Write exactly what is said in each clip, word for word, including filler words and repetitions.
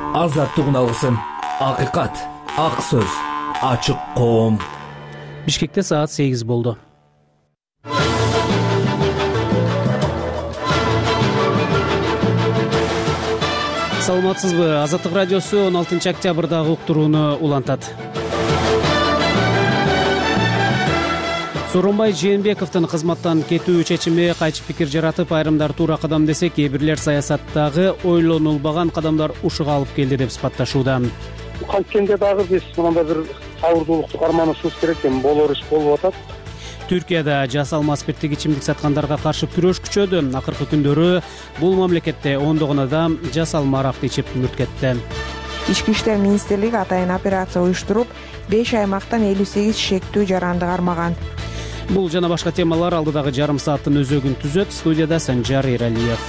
Азаттыгын алгысың. Акыйкат, ак сөз, ачык коом. Бишкекте саат сегиз болду. Саламатсызбы? Азаттык радиосу он алтынчы октябрдагы уктурууну улантат. Сооронбай Жээнбековдун кызматтан кетүү чечими кайчы пикир жаратып, айрымдар туура кадам десе, кээ бирлер саясаттагы ойлонулбаган кадамдар ушуга алып келди деп сыпатташууда. Кайткенде дагы биз мындай бир сабырдуулукту карманышыбыз керек экен. Болор иш болуп атат. Түркияда жасалма спирттик ичимдик саткандарга каршы күрөш күчөдү. Акыркы күндөрү бул мамлекетте ондогон адам жасалма аракты ичип мүрт кетти. Ички иштер министрлиги атайын операция уюштуруп, беш аймактан элүү сегиз шектүү жаранды кармаган. Бул жана башка темалар алдыдагы жарым сааттын өзөгүн түзөт. Студияда Санжар Эралиев.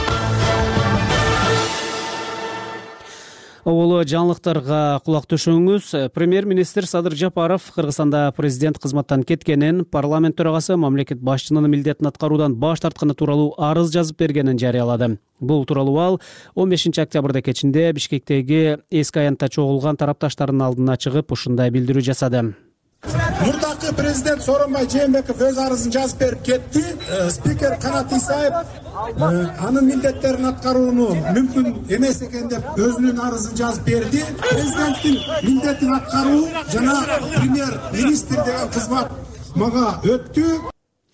Оболо жаңылыктарга кулак төшөңүз. Премьер-министр Садыр Жапаров Кыргызстанда президент кызматтан кеткенин, парламент төрагасы мамлекет башчынын милдетин аткаруудан баш тартканы тууралуу арыз жазып бергенин жарыялады. Бул тууралуу ал он бешинчи октябрда кечинде Бишкектеги эски аянтта чогулган тарапташтардын алдына чыгып ушундай билдирүү жасады. Мурдакы президент Сооронбай Жээнбеков өз арызын жазып берип кетти. Спикер Канат Исаев анын милдеттерин аткарууну мүмкүн эмес экен деп өзүнүн арызын жазып берди. Президенттин милдетин аткаруу жана премьер-министр деген кызмат мага өттү.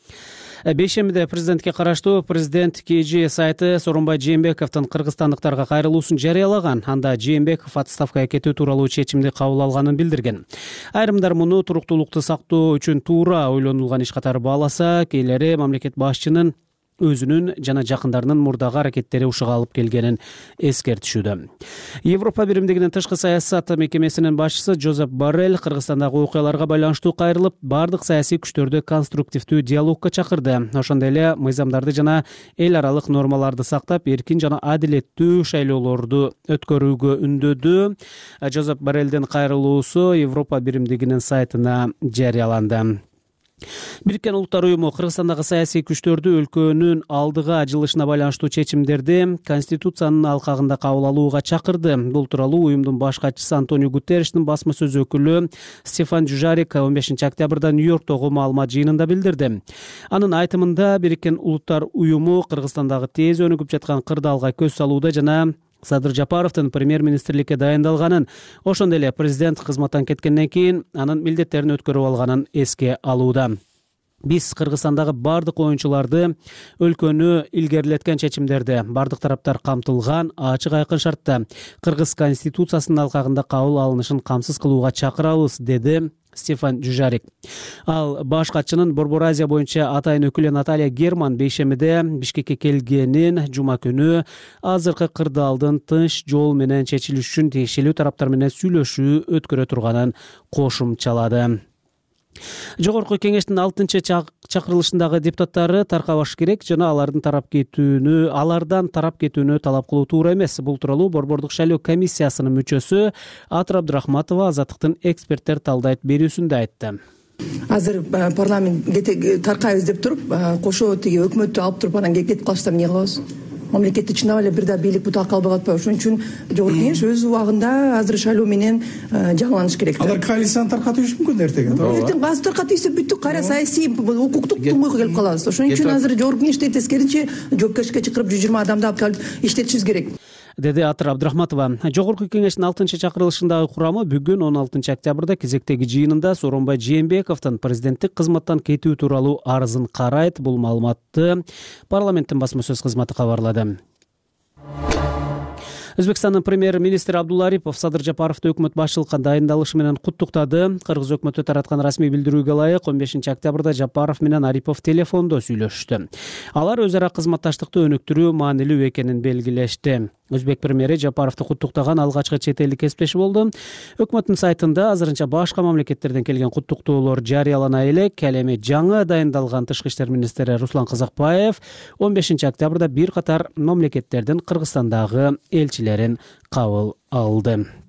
Бейшембиде президентке караштуу президент КЖ сайты Сооронбай Жээнбековдун кыргызстандыктарга кайрылуусун жарыялаган. Анда Жээнбеков отставкага кетүү тууралуу чечимди кабыл алганын билдирген. Айрымдар муну туруктуулукту сактоо үчүн туура ойлонулган иш катары бааласа, кээлери мамлекет башчынын өзүнүн жана жакындарынын мурдагы аракеттери ушуга алып келгенин эскертишүүдө. Европа биримдигинин тышкы саясат мекемесинин башчысы Жозеп Боррелл Кыргызстандагы окуяларга байланыштуу кайрылып, бардык саясий күчтөрдү конструктивдүү диалогко чакырды. Ошондой эле мыйзамдарды жана эл аралык нормаларды сактап, эркин жана адилеттүү шайлоолорду өткөрүүгө үндөдү. Жозеп Борреллдин кайрылуусу Европа биримдигинин сайтына жарыяланды. Бириккен Улуттар уюму Кыргызстандагы саясий күчтөрдү өлкөнүн алдыга жылышына байланыштуу чечимдерди Конституциянын алкагында кабыл алууга чакырды. Бул тууралуу уюмдун баш катчысы Антонио Гутерриштин басма сөз өкүлү Стефан Дюжарик он бешинчи октябрда Нью-Йорктогу маалымат жыйынында билдирди. Анын айтымында Бириккен Улуттар уюму Кыргызстандагы тез өнүгүп жаткан кырдаалга көз салууда жана Садыр Жапаровдун премьер-министрликке дайындалганын, ошондой эле президент кызматтан кеткенден кийин анын милдеттерин өткөрүп алганын эске алууда. Биз Кыргызстандагы бардык оюнчуларды өлкөнү илгерилеткен чечимдерди бардык тараптар камтылган ачык айкын шартта Кыргыз конституциясынын алкагында кабыл алынышын камсыз кылууга чакырабыз, деди Стефан Дюжарик. Ал баш катчынын Борбор Азия боюнча атайын өкүлү Наталья Герман бейшембиде Бишкекке келгенин, жума күнү азыркы кырдаалдын тынч жол менен чечилиш үчүн тиешелүү тараптар менен сүйлөшүү өткөрө турганын кошумчалады. Жогорку кеңештин алтынчы чакырылышындагы депутаттары таркабаш керек жана алардын тарап кетүүнү, алардан тарап кетүүнү талап кылуу туура эмес. Бул тууралуу Борбордук шайлоо комиссиясынын мүчөсү Атыр Абдрахматова Азаттыктын эксперттер талдайт берүүсүндө айтты. Азыр парламент таркайбыз деп туруп, кошо тиги өкмөттү алып туруп анан кетип калышсам эмне кылабыз? Мамлекетте чынап эле бир да бийлик бутак калбай атпайбы? Ошон үчүн жогорку кеңеш өз убагында азыр шайлоо менен жаңыланыш керек. Алар коалицияны таркатышы мүмкүн эртең. Эртең азыр таркатып бүттүк, кайра саясий укуктук тумойго келип калабыз. Ошон үчүн азыр жогорку кеңеште тескеринче жоопкерчиликке чакырып жүз жыйырма адамды алып келип иштетишибиз керек, деди Атыр Абдрахматова. Жогорку кеңештин алтынчы чакырылышындагы курамы бүгүн он алтынчы октябрда кезектеги жыйынында Сооронбай Жээнбековдун президенттик кызматтан кетүү тууралуу арызын карайт. Бул маалыматты парламенттин басма сөз кызматы кабарлады. Өзбекстандын премьер-министри Абдулла Арипов Садыр Жапаровду өкмөт башчылыкка дайындалышы менен куттуктады. Кыргыз өкмөтү тараткан расмий билдирүүгө ылайык он бешинчи октябрда Жапаров менен Арипов телефондо сүйлөштү. Алар өз ара кызматташтыкты өнүктүрүү маанилүү экенин белгилешти. Өзбек премьери Жапаровду куттуктаган алгачкы чет элдик кесиптеши болду. Өкмөттүн сайтында азырынча башка мамлекеттерден келген куттуктоолор жарыялана элек. Ал эми жаңы дайындалган тышкы иштер министри Руслан Казакбаев он бешинчи октябрда бир катар мамлекеттердин Кыргызстандагы элчилерин кабыл алды.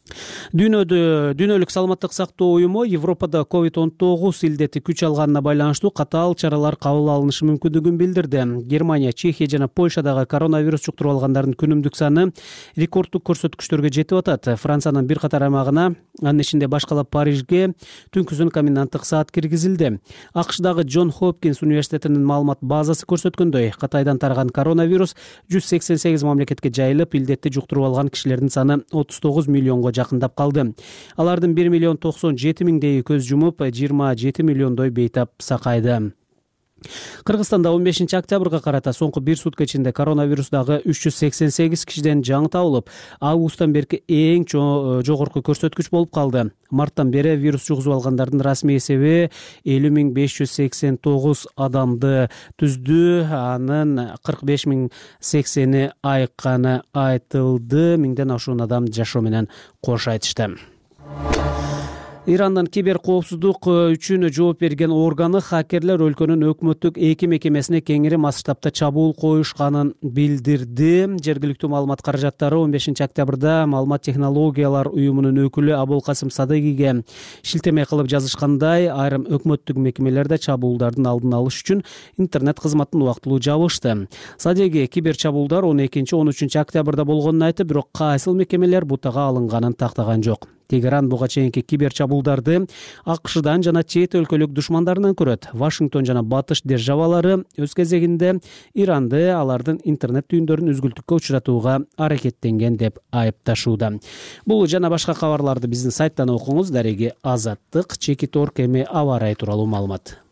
Дүйнөдө дүйнөлүк саламаттык сактоо уюму Европада ковид он тогуз илдети күч алганына байланыштуу катаал чаралар кабыл алынышы мүмкүндүгүн билдирди. Германия, Чехия жана Польшадагы коронавирус жуктуруп алгандардын күнүмдүк саны рекорддук көрсөткүчтөргө жетип атат. Франциянын бир катар аймагына, анын ичинде башкалап Парижге түнкүсүн коменданттык саат киргизилди. АКШдагы Джон Хопкинс университетинин маалымат базасы көрсөткөндөй, Кытайдан тараган коронавирус жүз сексен сегиз мамлекетке жайылып, илдетти жуктуруп алган кишилердин саны отуз тогуз миллионго жакындап калды. Алардын бир миллион токсон жети миңдейи көз жумуп, жыйырма жети миллиондой бейтап сакайды. Кыргызстанда он бешинчи октябрга карата соңку бир сутка ичинде коронавирусдагы үч жүз сексен сегиз кишиден жаңы табылып, августтан берки эң жогорку көрсөткүч болуп калды. Марттан бери вирус жугузуп алгандардын расмий эсеби элүү миң беш жүз сексен тогуз адамды түздү. Анын кырк беш миң сексени айыкканы айтылды. Миңден ашуун адам жашоо менен кош айтышты. Ирандын кибер коопсуздук үчүн жооп берген органы хакерлер өлкөнүн өкмөттүк эки мекемесине кеңири масштабта чабуул коюшканын билдирди. Жергиликтүү маалымат каражаттары он бешинчи октябрда маалымат технологиялар уюмунун өкүлү Абулкасым Садыгиге шилтеме кылып жазышкандай, айрым өкмөттүк мекемелерде чабуулдардын алдын алыш үчүн интернет кызматын убактылуу жабышты. Садыги кибер чабуулдар он экинчи он үчүнчү октябрда болгонун айтып, бирок кайсыл мекемелер бутага алынганын тактаган жок. Тегеран буга чейинки кибер чабуулдарды АКШдан жана чет өлкөлүк душмандарынан көрөт. Вашингтон жана батыш державалары өз кезегинде Иранды алардын интернет түйүндөрүн үзгүлтүккө учуратууга аракеттенген деп айыпташууда. Бул жана башка кабарларды биздин сайттан окуңуз. Дареги Азаттык, Чекитор эми аба ырайы тууралуу маалымат.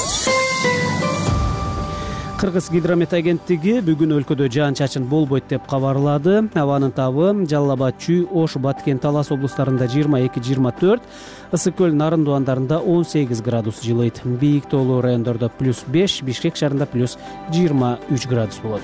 Кыргыз гидромет агенттиги бүгүн өлкөдө жаан-чачын болбойт деп кабарлады. Абанын табы Жалал Абад, Чүй, Ош, Баткен, Талас облустарында жыйырма эки жыйырма төрт, Ысык көл, Нарын дуандарында он сегиз градус жылыйт. Бийик тоолуу райондордо плюс беш, Бишкек шаарында плюс жыйырма үч градус болот.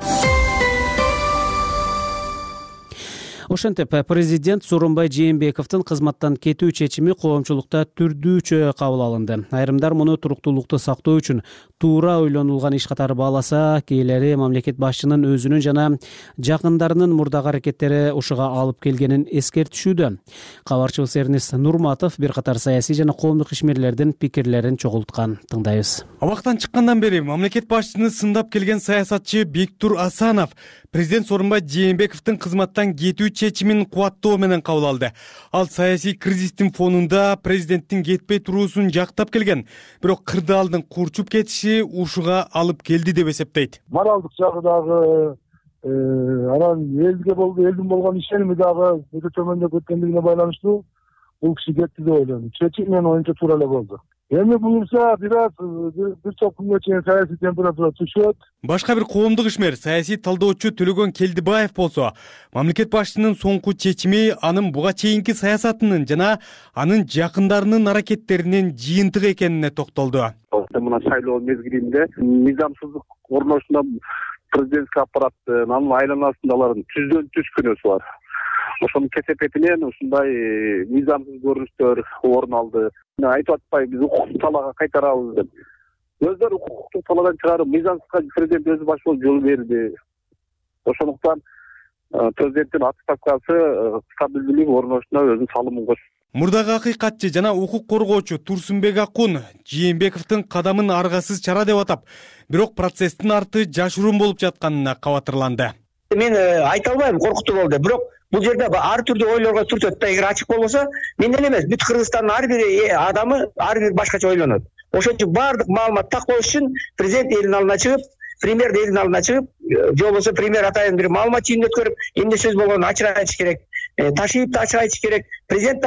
Ошентип, президент Сооронбай Жээнбековдун кызматтан кетүү чечими коомчулукта түрдүүчө кабыл алынды. Айрымдар муну туруктуулукту сактоо үчүн туура ойлонулган иш катары бааласа, кээделери мамлекет башчынын өзүнүн жана жакындарынын мурдагы аракеттери ушуга алып келгенин эскертишүүдө. Кабарчыбыз Эрнест Нурматов бир катар саясий жана коомдук ишмерлердин пикирлерин чогулткан. Тыңдайбыз. Абактан чыккандан бери мамлекет башчыны сындап келген саясатчы Бектур Асанов президент Сооронбай Жээнбековдун кызматтан кетүү чечимин кубаттоо менен кабыл алды. Ал саясий кризистин фонунда президенттин кетпей туруусун жактап келген, бирок кырдаалдын курчуп кетиши ушуга алып келди деп эсептейт. Моралдык жагы дагы, анан элге болду, элдин болгон ишеними дагы өтө төмөндөп кеткендигине байланыштуу бул киши кетти деп ойлойм. Чечим менин оюмча туура эле болду. Эми буюрса бир аз бир топ күнгө чейин саясий температура түшөт. Башка бир коомдук ишмер, саясий талдоочу Төлөгөн Келдибаев болсо, мамлекет башчынын соңку чечими анын буга чейинки саясатынын жана анын жакындарынын аракеттеринин жыйынтыгы экенине токтолду. Мына шайлоо мезгилинде мыйзамсыздык орношунда президентский аппараттын анын айланасында алардын түздөн түз күнөөсү бар. Ошонун кесепетинен ушундай мыйзамсыз көрүнүштөр орун алды. Айтып атпайбы, биз укуктук талаага кайтарабыз деп. Өздөрү укуктук талаадан чыгарып, мыйзамсызга президент өзү баш болуп жол берди. Ошондуктан президенттин отставкасы стабилдүүлүк орношуна өзүнүн салымын кошт. Мурдагы акыйкатчы жана укук коргоочу Турсунбек Акун Жээнбековдун кадамын аргасыз чара деп атап, бирок процесстин арты жашыруун болуп жатканына кабатырланды. Мен айта албайм, коркутуу болду, бирок бул жерде ар түрдүү ойлорго түртөт да. Эгер ачык болбосо, менден эмес, бүт Кыргызстандын ар бир адамы ар бир башкача ойлонот. Ошон үчүн баардык маалымат так болуш үчүн президент элдин алдына чыгып, премьер элдин алдына чыгып, же болбосо премьер атайын бир маалымат жыйынын өткөрүп, эмне сөз болгонун ачык айтыш керек. Ташиевди ачык айтыш керек. Президент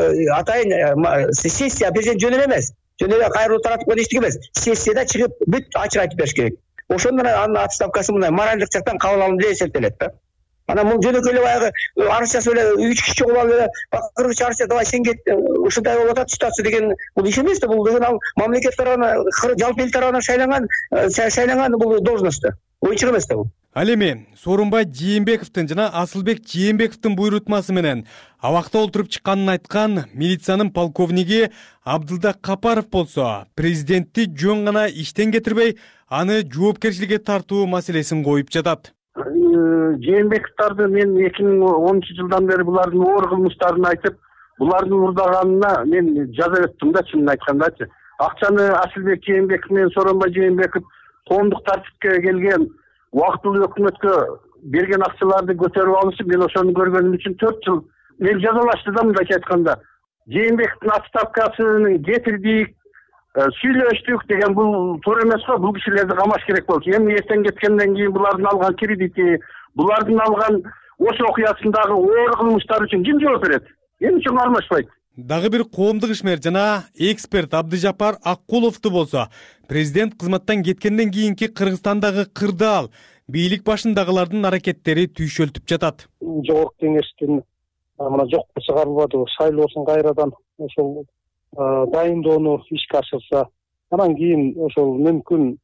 атайын сессия президент жөн эле эмес. Жөн эле кайрылуу таратып койгон эчтеке эмес. Сессияда чыгып бүт ачык айтып бериш керек. Ошондон анын отставкасы мындай моралдык жактан кабыл алынды деп эсептелет да. Анан бул жөнөкөй эле баягы арыз жазып эле үч киши чогулуп алып эле кыргызча арыз давай сен кет, ушундай болуп атат ситуация деген бул иш эмес да. Бул деген ал мамлекет тарабынан, жалпы эл тарабынан шайланган шайланган бул должность. Ойчук эмес да бул. Ал эми Сооронбай Жээнбековдун жана Асылбек Жээнбековдун буйрутмасы менен абакта олтуруп чыкканын айткан милициянын полковниги Абдылда Капаров болсо, президентти жөн гана иштен кетирбей, аны жоопкерчиликке тартуу маселесин коюп жатат. Жээнбековдорду мен эки миң онунчу жылдан бери булардын оор кылмыштарын айтып, булардын урдаганына мен жаза өттүм да, чынын айткандачы. Акчаны Асылбек Жээнбеков менен Сооронбай Жээнбеков коомдук тартипке келген убактылуу өкмөткө берген акчаларды көтөрүп алышып, мен ошону көргөнүм үчүн төрт жыл мен жазалашты да, мындайча айтканда. Жээнбековдун отставкасын кетирдик, сүйлөштүк деген бул туура эмес го. Бул кишилерди камаш керек болчу. Эми эртең кеткенден кийин булардын алган кредити, булардын алган ошо окуясындагы оор кылмыштар үчүн ким жооп берет? Эмне үчүн кармашпайт? Дагы бир коомдук ишмер жана эксперт Абдыжапар Аккуловду болсо, президент кызматтан кеткенден кийинки Кыргызстандагы кырдаал бийлик башындагылардын аракеттери түйшөлтүп жатат. Жогорку кеңештин мына жокко чыгарылбады, шайлоосун кайрадан ошол дайындоону ишке ашырса, анан кийин ошол мүмкүн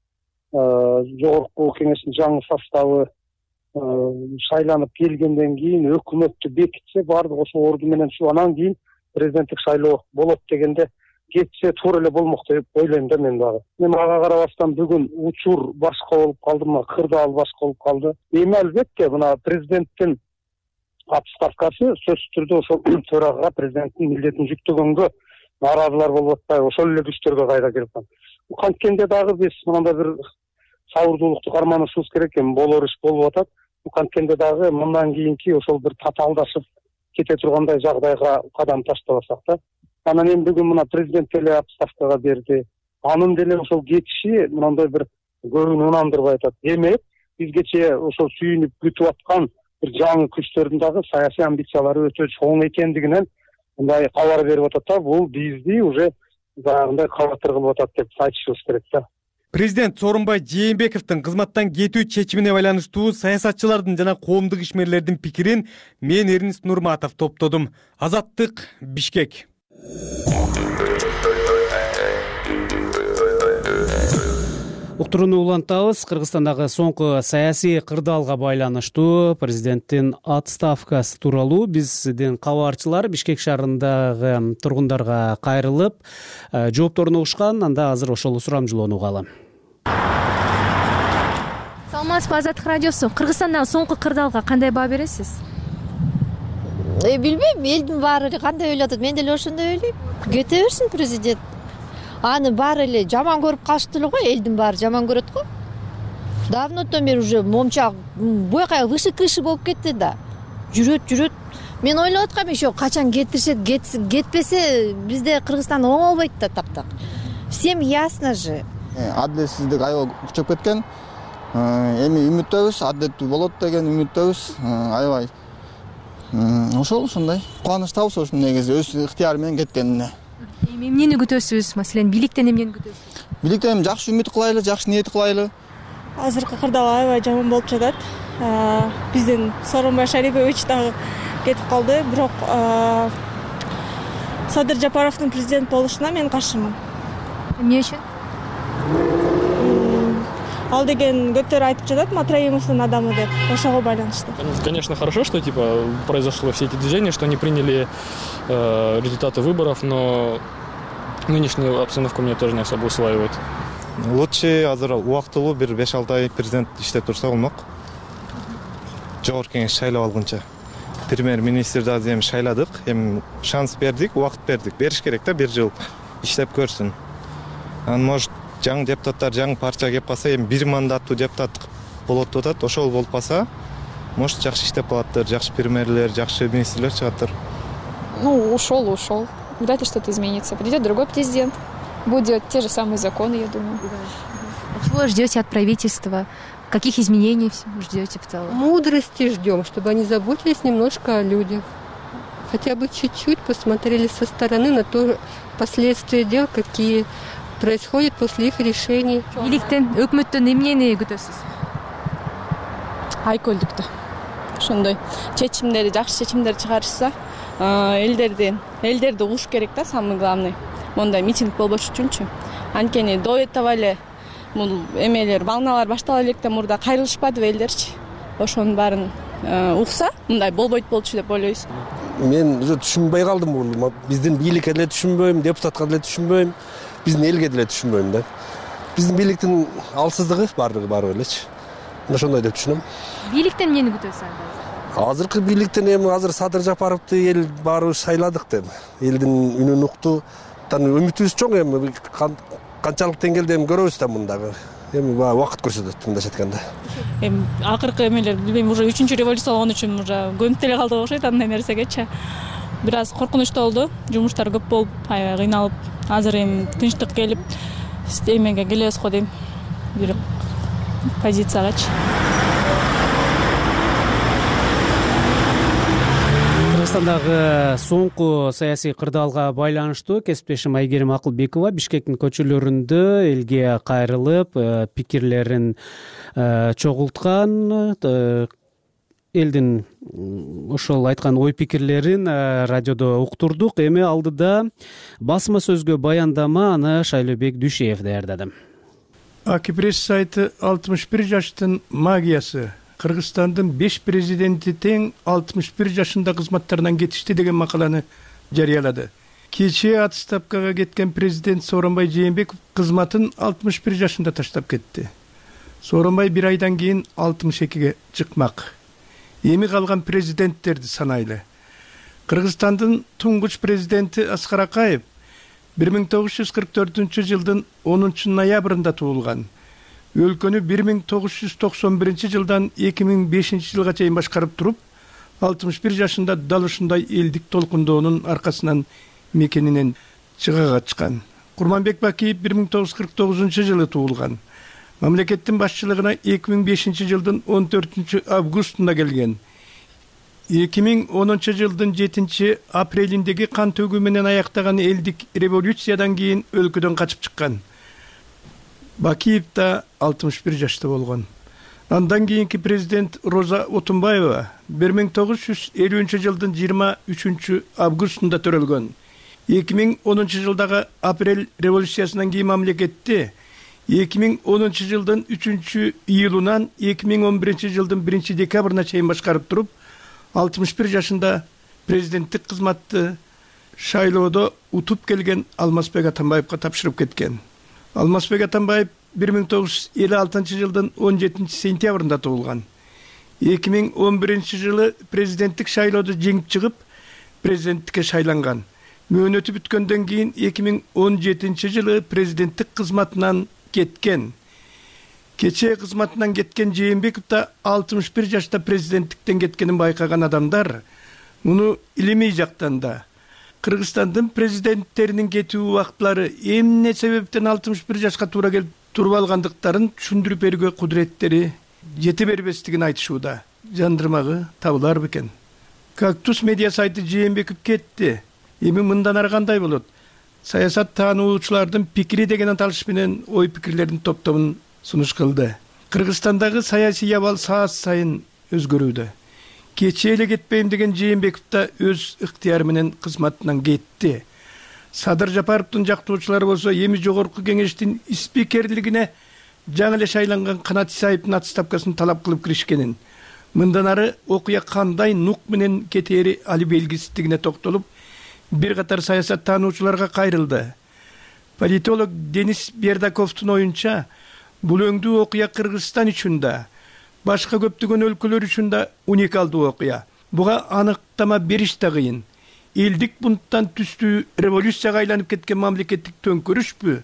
жогорку кеңештин жаңы составы шайланып келгенден кийин өкмөттү бекитсе, баардык ошо орду менен ушу анан кийин президенттик шайлоо болот дегенде кетсе туура эле болмок деп ойлойм да мен дагы. Мен ага карабастан бүгүн учур башка болуп калды, мына кырдаал башка болуп калды. Эми албетте мына президенттин отставкасы сөзсүз түрдө ошол төрагага президенттин милдетин жүктөгөнгө нааразылар болуп атпайбы, ошол эле күчтөргө кайра келип калды. Канткенде дагы биз мындай бир сабырдуулукту карманышыбыз керек экен, болор иш болуп атат. Канткенде дагы мындан кийинки ошол бир татаалдашып кете тургандай жагдайга кадам таштабасак да. Анан эми бүгүн мына президент деле отставкага берди. Анын деле ошол кетиши мындай бир көбүн унандырбай атат. Демек, бизгече ошол сүйүнүп күтүп аткан бир жаңы күчтөрдүн дагы саясий амбициялары өтө чоң экендигинен мындай кабар берип атат да. Бул бизди уже баягындай кабатыр кылып атат деп айтышыбыз керек да. Президент Сооронбай Жээнбековдун кызматтан кетүү чечимине байланыштуу саясатчылардын жана коомдук ишмерлердин пикирин мен Эрнис Нурматов топтодум. Азаттык, Бишкек. Уктурууну улантабыз. Кыргызстандагы соңку саясий кырдаалга байланыштуу президенттин отставкасы тууралуу биздин кабарчылар Бишкек шаарындагы тургундарга кайрылып жоопторун угушкан. Анда азыр ошол сурамжылоону угалы. Саламатсызбы, Азаттык радиосу. Кыргызстандагы соңку кырдаалга кандай баа бересиз? Э, билбейм, элдин баары кандай ойлоп атат, мен деле ошондой ойлойм. Кете берсин президент. Аны баары эле жаман көрүп калышты эле го, элдин баары жаман көрөт го. Давнотон бери уже момчак буяка вышы-кышы болуп кетти да. Жүрөт, жүрөт. Мен ойлоп аткам, еще качан кетиришет, кетпесе бизде Кыргызстан оңолбойт да таптак. Всем ясно же. Адилетсиздик аябай күчөп кеткен. Эми үмүттөбүз, адилеттүү болот деген үмүттөбүз. Аябай ошол ушундай кубанычтабыз ошо негизи өз ыктыяры менен кеткенине. Эми эмнени күтөсүз? Маселен, бийликтен эмнени күтөсүз? Бийликтен жакшы үмүт кылайлы, жакшы ниет кылайлы. Азыркы кырдаал аябай жаман болуп жатат. Биздин Сооронбай Шарипович дагы кетип калды, бирок Садыр Жапаровдун президент болушуна мен каршымын. Эмне үчүн? Ал деген көптөр айтып жатат, Матраимовдун адамы деп, ошого байланыштуу. Конечно, хорошо, что типа произошло все эти движения, что они приняли э, результаты выборов, но нынешнюю обстановку мне тоже не особо усваивает. Лучше азыр убактылуу бир беш алты ай президент иштеп турса болмок. Жогорку кеңеш шайлап алгынча. Премьер-министрди азыр эми шайладык, эми шанс бердик, убакыт бердик. Бериш керек да, бир жыл иштеп көрсүн. Анан может жаңы депутаттар, жаңы партия кеп калса, эми бир мандаттуу депутат болот деп атат. Ошол болуп калса, может жакшы иштеп калаттыр, жакшы премьерлер, жакшы министрлер чыгаттыр. Ну, ушел, ушел. Вряд ли что-то изменится. Придет другой президент, будет те же самые законы, я думаю. А чего ждете от правительства? Каких изменений ждете в целом? Мудрости ждем, чтобы они заботились немножко о людях. Хотя бы чуть-чуть посмотрели со стороны на то последствия дел, какие происходит после их решений. Бийликтен, өкмөттөн эмнени күтөсүз? Айкөлдүктү. Ошондой чечимдерди, жакшы чечимдер чыгарышса, элдерди, элдерди угуш керек да, самый главный. Мондай митинг болбош үчүнчү. Анткени до этого эле бул эмелер, волналар баштала электен мурда кайрылышпадыбы элдерчи. Ошонун баарын укса, мындай болбойт болчу деп ойлойбуз. Мен уже түшүнбөй калдым бул. Биздин бийликке деле түшүнбөйм, депутатка деле түшүнбөйм. Биздин элге деле түшүнбөйм да. Биздин бийликтин алсыздыгы бардыгы бар элечи. ошондой деп түшүнөм. Бийликтен эмнени күтөсүз анда? Азыркы бийликтен эми азыр Садыр Жапаровду эл баарыбыз шайладык деп. Элдин үнүн укту. Үмүтүбүз чоң, эми канчалык деңгээлде эми көрөбүз да мындагы. Эми убакыт көрсөтөт мындайча айтканда. Эми акыркы эмелер билбейм, уже үчүнчү революция болгон үчүн уже көнүп деле калдык окшойт андай нерсегечи. Бир аз коркунучтуу болду. Жумуштар көп болуп, аябай кыйналып, азыр эми тынчтык келип, эмеге келебиз го дейм. Бир позициягачы. Кыргызстандагы соңку саясий кырдаалга байланыштуу кесиптешим Айгерим Акылбекова Бишкектин көчөлөрүндө элге кайрылып, пикирлерин чогулткан, элдин ошол айткан ой пикирлерин радиодо уктурдук. Эми алдыда басма сөзгө баяндама аны Шайлообек Дүйшеев даярдады. Аки пресс сайты алтымыш бир жаштын магиясы. Кыргызстандын беш президенти тең алтымыш бир жашында кызматтарынан кетишти деген макаланы жарыялады. Кечээ отставкага кеткен президент Сооронбай Жээнбеков кызматын алтымыш бир жашында таштап кетти. Сооронбай бир айдан кийин алтымыш экиге чыкмак. Эми калган президенттерди санайлы. Кыргызстандын туңгуч президенти Аскар Акаев бир миң тогуз жүз кырк төртүнчү жылдын онунчу ноябрында туулган. Өлкөнү бир миң тогуз жүз токсон биринчи жылдан эки миң бешинчи жылга чейин башкарып туруп, алтымыш бир жашында дал ушундай элдик толкундоонун аркасынан мекенинен чыга качкан. Курманбек Бакиев бир миң тогуз жүз кырк тогузунчу жылы туулган. Мамлекеттин башчылыгына эки миң бешинчи жылдын он төртүнчү августунда келген. эки миң онунчу жылдын жетинчи апрелиндеги кан төгүү менен аяктаган элдик революциядан кийин өлкөдөн качып чыккан. Бакиев да алтымыш бир жашта болгон. Андан кийинки президент Роза Отунбаева бир миң тогуз жүз элүүнчү жылдын жыйырма үчүнчү августунда төрөлгөн. эки миң онунчу жылдагы апрель революциясынан кийин мамлекетте эки миң онунчу жылдын үчүнчү июлунан эки миң он биринчи жылдын биринчи декабрына чейин башкарып туруп, алтымыш бир жашында президенттик кызматты шайлоодо утуп келген Алмазбек Атамбаевга тапшырып кеткен. Алмазбек Атамбаев бир миң тогуз жүз элүү алтынчы жылдын он жетинчи сентябрында туулган. эки миң он биринчи жылы президенттик шайлоодо жеңип чыгып, президенттикке шайланган. Мөөнөтү бүткөндөн кийин эки миң он жетинчи жылы президенттик кызматынан кеткен. Кечээ кызматынан кеткен Жээнбеков да алтымыш бир жашта президенттиктен кеткенин байкаган адамдар муну илимий жактан да Кыргызстандын президенттеринин кетүү убактылары эмне себептен алтымыш бир жашка туура келип туруп алгандыктарын түшүндүрүп берүүгө кудуреттери жете бербестигин айтышууда. Жандырмагы табылар бекен. Кактус медиа сайты Жээнбеков кетти. Эми мындан ары кандай болот? Саясат таануучулардын пикири деген аталыш менен ой пикирлердин топтомун сунуш кылды. Кыргызстандагы саясий абал саат сайын өзгөрүүдө. Кечээ эле кетпейм деген Жээнбеков да өз ыктыяры менен кызматынан кетти. Садыр Жапаровдун жактоочулары болсо эми жогорку кеңештин спикерлигине жаңы эле шайланган Канат Исаевдин отставкасын талап кылып киришкенин, мындан ары окуя кандай нук менен кетери али белгисиздигине токтолуп, бир катар саясат таануучуларга кайрылды. Политолог Денис Бердаковдун оюнча, бул өңдүү окуя Кыргызстан үчүн да, башка көптөгөн өлкөлөр үчүн да уникалдуу окуя. Буга аныктама бериш да кыйын. Элдик бунттан түстүү революцияга айланып кеткен мамлекеттик төңкөрүшпү?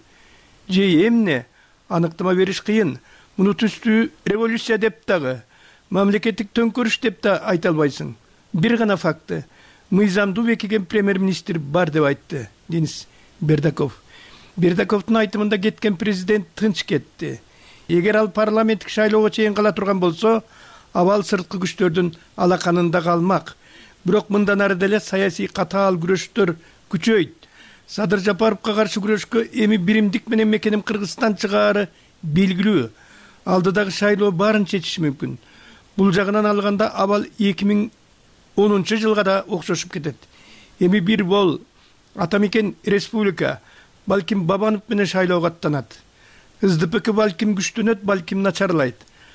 Же эмне? Аныктама бериш кыйын. Муну түстүү революция деп дагы, мамлекеттик төңкөрүш деп да айта албайсың. Бир гана факты. Мыйзамдуу бекиген премьер-министр бар деп айтты Денис Бердаков. Бердаковдун айтымында кеткен президент тынч кетти. Эгер ал парламенттик шайлоого чейин кала турган болсо, абал сырткы күчтөрдүн алаканында калмак. Бирок мындан ары деле саясий катаал күрөштөр күчөйт. Садыр Жапаровго каршы күрөшкө эми биримдик менен мекеним Кыргызстан чыгаары белгилүү. Алдыдагы шайлоо баарын чечиши мүмкүн. Бул жагынан алганда абал эки миң онунчу жылга да окшошуп кетет. Эми бир бол атамекен республика, балким Бабанов менен шайлоого аттанат. СДПК балким күчтөнөт, балким начарлайт.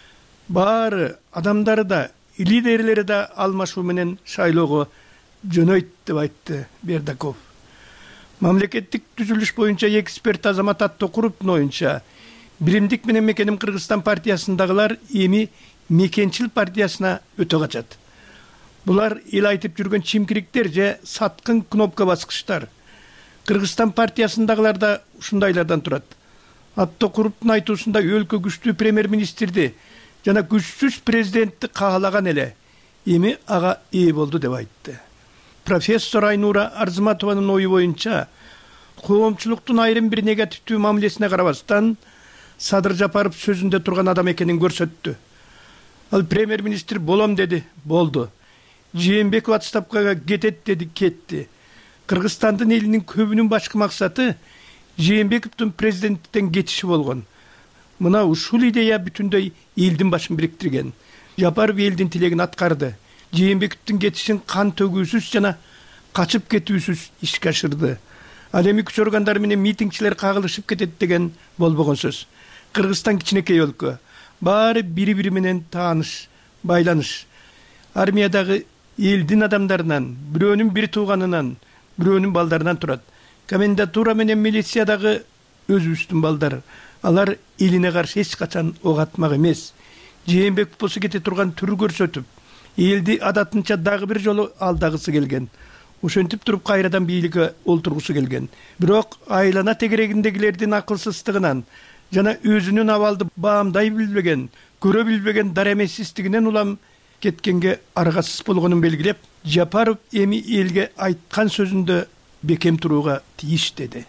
Баары адамдары да, лидерлери да алмашуу менен шайлоого жөнөйт деп айтты Бердаков. Мамлекеттик түзүлүш боюнча эксперт Азамат Аттокуровдун оюнча, Биримдик менен Мекеним Кыргызстан партиясындагылар эми Мекенчил партиясына өтө качат. Булар эл айтып жүргөн чимкириктер же саткын кнопка баскычтар. Кыргызстан партиясындагылар да ушундайлардан турат. Абдыкуруптун айтуусунда өлкө күчтүү премьер-министрди жана күчсүз президентти каалаган эле эми ага ээ болду деп айтты. Профессор Айнура Арзыматованын ою боюнча, коомчулуктун айрым бир негативдүү мамилесине карабастан Садыр Жапаров сөзүндө турган адам экенин көрсөттү. Ал премьер-министр болом деди, болду. Жээнбеков отставкага кетет деди, кетти. Кыргызстандын элинин көбүнүн башкы максаты Жээнбековдун президенттен кетиши болгон. Мына ушул идея бүтүндөй элдин башын бириктирген. Жапаров элдин тилегин аткарды. Жээнбековдун кетишин кан төгүүсүз жана качып кетүүсүз ишке ашырды. Ал эми күч органдары менен митингчилер кагылышып кетет деген болбогон сөз. Кыргызстан кичинекей өлкө. Баары бири-бири менен тааныш, байланыш. Армиядагы элдин адамдарынан, бирөөнүн бир тууганынан, бирөөнүн балдарынан турат. Комендатура менен милициядагы өзүбүздүн балдар. Алар элине каршы эч качан ок атмак эмес. Жээнбеков болсо кете турган түр көрсөтүп, элди адатынча дагы бир жолу алдагысы келген. Ошентип туруп кайрадан бийликке олтургусу келген. Бирок айлана тегерегиндегилердин акылсыздыгынан жана өзүнүн абалды баамдай билбеген, көрө билбеген дар эмессиздигинен улам кеткенге аргасыз болгонун белгилеп, Жапаров эми элге айткан сөзүндө бекем турууга тийиш деди.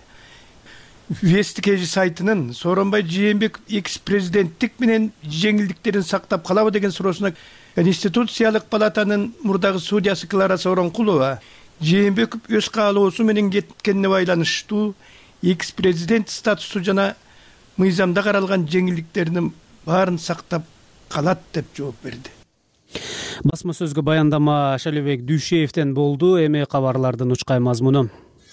Вести кежи сайтынын Сооронбай Жээнбеков экс-президенттик менен жеңилдиктерин сактап калабы деген суроосуна Конституциялык палатанын мурдагы судьясы Клара Сооронкулова Жээнбеков өз каалоосу менен кеткенине байланыштуу экс-президент статусу жана мыйзамда каралган жеңилдиктеринин баарын сактап калат деп жооп берди. Басма сөзгө баяндама Шалебек Дүйшеевден болду. Эми кабарлардын учкай мазмуну.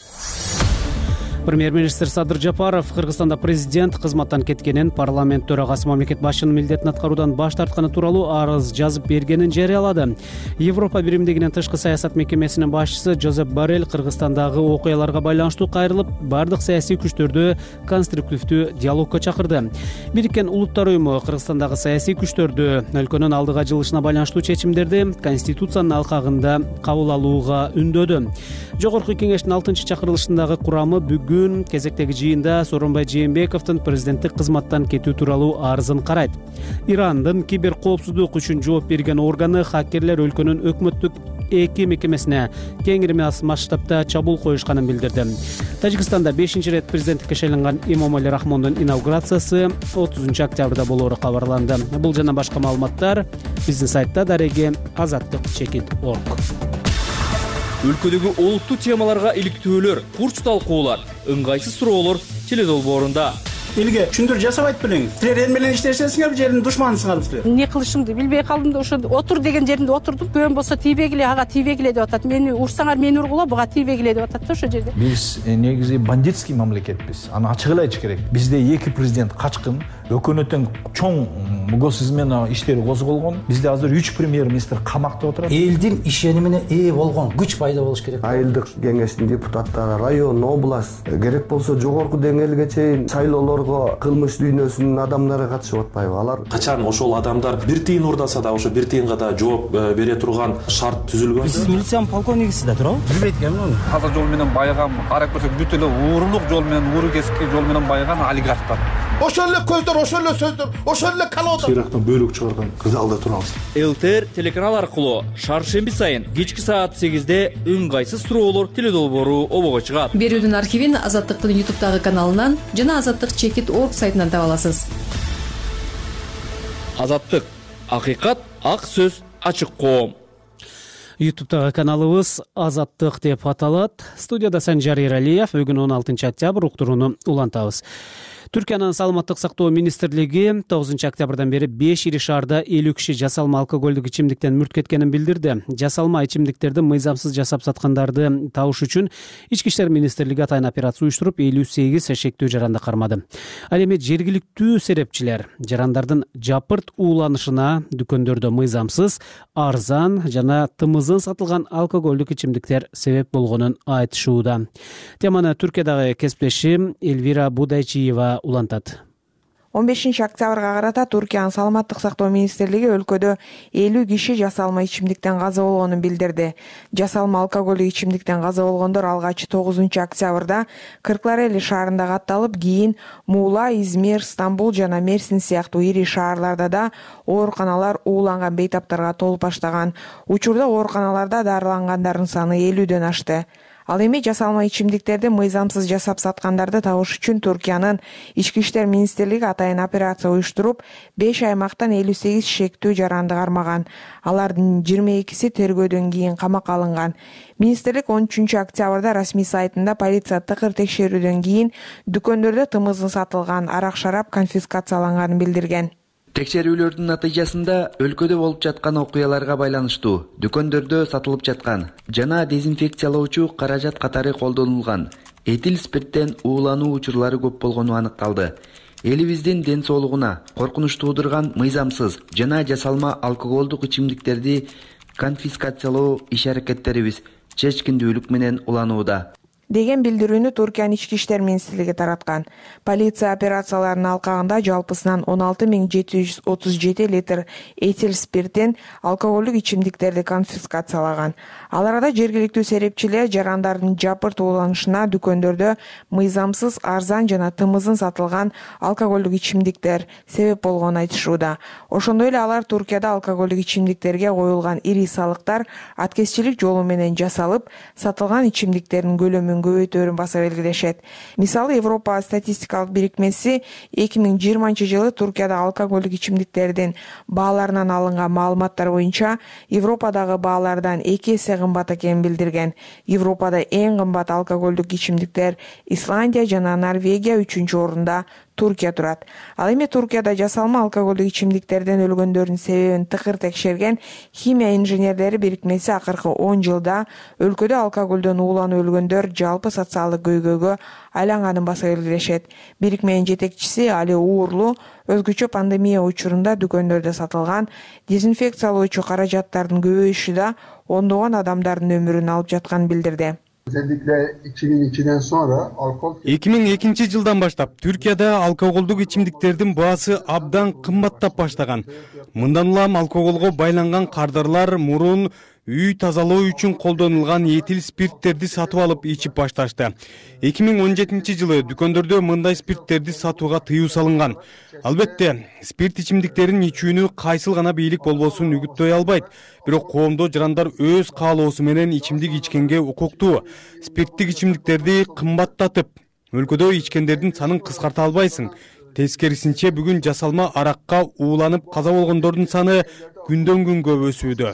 Премьер-министр Садыр Жапаров Кыргызстанда президент кызматтан кеткенин, парламент төрагасы мамлекет башчынын милдетин аткаруудан баш тартканы тууралуу арыз жазып бергенин жарыялады. Европа биримдигинин тышкы саясат мекемесинин башчысы Жозеп Боррелл Кыргызстандагы окуяларга байланыштуу кайрылып, бардык саясий күчтөрдү конструктивдүү диалогко чакырды. Бириккен Улуттар уюму Кыргызстандагы саясий күчтөрдү өлкөнүн алдыга жылышына байланыштуу чечимдерди Конституциянын алкагында кабыл алууга үндөдү. Жогорку кеңештин алтынчы чакырылышындагы курамы бүгүн кезектеги жыйында Сооронбай Жээнбековдун президенттик кызматтан кетүү тууралуу арызын карайт. Ирандын кибер коопсуздук үчүн жооп берген органы хакерлер өлкөнүн өкмөттүк эки мекемесине кеңири масштабта чабуул коюшканын билдирди. Тажикстанда бешинчи рет президенттикке шайланган Эмомали Рахмондун инаугурациясы отузунчу октябрда болоору кабарланды. Бул жана башка маалыматтар биздин сайтта дареги азаттык чекит точка орг. Өлкөдөгү олуттуу темаларга иликтөөлөр, курч талкуулар, ыңгайсыз суроолор теледолбоорунда. Элге түшүндүр жасабайт белеңиз. Силер эл менен иштешесиңер, жердин душманысыңар силер. Эмне кылышымды билбей калдым да ошо отур деген жеринде отурдум. Бөөн болсо тийбегиле, ага тийбегиле деп атат. Мени урсаңар мени ургула, буга тийбегиле деп атат да ошо жерде. Биз негизи бандитский мамлекетпиз. Аны ачык эле айтыш керек. Бизде эки президент качкын, өкмөттүн чоң мугосуз менен иштери козголгон. Бизде азыр үч премьер-министр камакта отурат. Элдин ишенимине ээ болгон күч пайда болуш керек. Айылдык кеңештин депутаттары, район, область, керек болсо жогорку деңгээлге чейин шайлоолорго кылмыш дүйнөсүнүн адамдары катышып атпайбы? Алар качан ошол адамдар бир тыйын урдаса да ошо бир тыйынга да жооп бере турган шарт түзүлгөн. Сиз милициянын полковнигисиз да туурабы? Билбейт экенмин. Таза жол менен байыган, карап көрсөк бүт эле уурулук жол менен, ууру кески жол менен байыган олигархтар. Ошол эле көздөр, ошол эле сөздөр, ошол эле калоодор. Ирактан бөлүк чыгарган залда турабыз. ЛТР телеканал аркылуу шаршемби сайын кечки саат сегизде ыңгайсыз суроолор теледолбоору обого чыгат. Берүүдүн архивин Азаттыктын ютубтагы каналынан жана азаттык чекит точка орг сайтынан таба аласыз. Азаттык, акыйкат, ак сөз, ачык коом. ютубтагы каналыбыз Азаттык деп аталат. Студияда Санжар Эралиев. Бүгүн он алтынчы октябрь уктурууну улантабыз. Түркиянын саламаттык сактоо министрлиги тогузунчу октябрдан бери беш ири шаарда элүү киши жасалма алкоголдук ичимдиктен мүрт кеткенин билдирди. Жасалма ичимдиктерди мыйзамсыз жасап саткандарды табыш үчүн Ички иштер министрлиги атайын операция уюштуруп, элүү сегиз шектүү жаранды кармады. Ал эми жергиликтүү серепчилер жарандардын жапырт ууланышына дүкөндөрдө мыйзамсыз, арзан жана тымызын сатылган алкоголдук ичимдиктер себеп болгонун айтышууда. Теманы Түркиядагы кесиптешим Эльвира Будайчиева улантат. он бешинчи октябрга карата Туркиянын саламаттык сактоо министрлиги өлкөдө элүү киши жасалма ичимдиктен каза болгонун билдирди. Жасалма алкоголдук ичимдиктен каза болгондор алгач тогузунчу октябрда Кыркларели шаарында катталып, кийин Муула, Измир, Стамбул жана Мерсин сыяктуу ири шаарларда да ооруканалар ууланган бейтаптарга толуп баштаган. Учурда ооруканаларда дарылангандардын саны элүүдөн ашты. Ал эми жасалма ичимдиктерди мыйзамсыз жасап саткандарды табыш үчүн Туркиянын ички иштер министрлиги атайын операция уюштуруп, беш аймактан элүү сегиз шектүү жаранды кармаган. Алардын жыйырма экиси тергөөдөн кийин камакка алынган. Министрлик он үчүнчү октябрда расмий сайтында полиция тыкыр текшерүүдөн кийин дүкөндөрдө тымыздын сатылган арак-шарап конфискацияланганын билдирген. Текшерүүлөрдүн натыйжасында өлкөдө болуп жаткан окуяларга байланыштуу дүкөндөрдө сатылып жаткан жана дезинфекциялоочу каражат катары колдонулган этил спирттен уулануу учурлары көп болгону аныкталды. Элибиздин ден соолугуна коркунуч туудурган мыйзамсыз жана жасалма алкоголдук ичимдиктерди конфискациялоо иш-аракеттерибиз чечкиндүүлүк менен уланууда деген билдирүүнү Туркиянын ички иштер министрлиги тараткан. Полиция операцияларынын алкагында жалпысынан он алты миң жети жүз отуз жети литр этил спиртин алкоголдук ичимдиктерди конфискациялаган. Ал арада жергиликтүү серепчилер жарандардын жапырт ууланышына дүкөндөрдө мыйзамсыз, арзан жана тымызын сатылган алкоголдук ичимдиктер себеп болгонун айтышууда. Ошондой эле алар Туркияда алкоголдук ичимдиктерге коюлган ири салыктар аткезчилик жолу менен жасалып, сатылган ичимдиктердин көлөмүн көбөйтөөрүн баса белгилешет. Мисалы, Европа статистикалык бирикмеси эки миң жыйырманчы жылы Туркияда алкоголдук ичимдиктердин бааларынан алынган маалыматтар боюнча Европадагы баалардан эки эсе кымбат экенин билдирген. Европада эң кымбат алкоголдук ичимдиктер Исландия жана Норвегия, үчүнчү орунда Туркия турат. Ал эми Туркияда жасалма алкоголдук ичимдиктерден өлгөндөрдүн себебин тыкыр текшерген химия инженерлери бирикмеси акыркы он жылда өлкөдө алкоголдон ууланып өлгөндөр жалпы социалдык көйгөйгө айланганын баса белгилешет. Бирикменин жетекчиси Али Уурлу өзгөчө пандемия учурунда дүкөндөрдө сатылган дезинфекциялоочу каражаттардын көбөйүшү да ондогон адамдардын өмүрүн алып жатканын билдирди. Özellikle iki bin ikiden sonra alkol... эки миң экинчи жылдан баштап Түркияда алкоголдук ичимдиктердин баасы абдан кымбаттап баштаган. Мындан улам алкоголго байланган кардарлар мурун үй тазалоо үчүн колдонулган этил спирттерди сатып алып ичип башташты. эки миң он жетинчи жылы дүкөндөрдө мындай спирттерди сатууга тыюу салынган. Албетте, спирт ичимдиктерин ичүүнү кайсыл гана бийлик болбосун үгүттөй албайт. Бирок коомдо жарандар өз каалоосу менен ичимдик ичкенге укуктуу. Спирттик ичимдиктерди кымбаттатып, өлкөдө ичкендердин санын кыскарта албайсың. Тескерисинче бүгүн жасалма аракка ууланып каза болгондордун саны күндөн күнгө өсүүдө,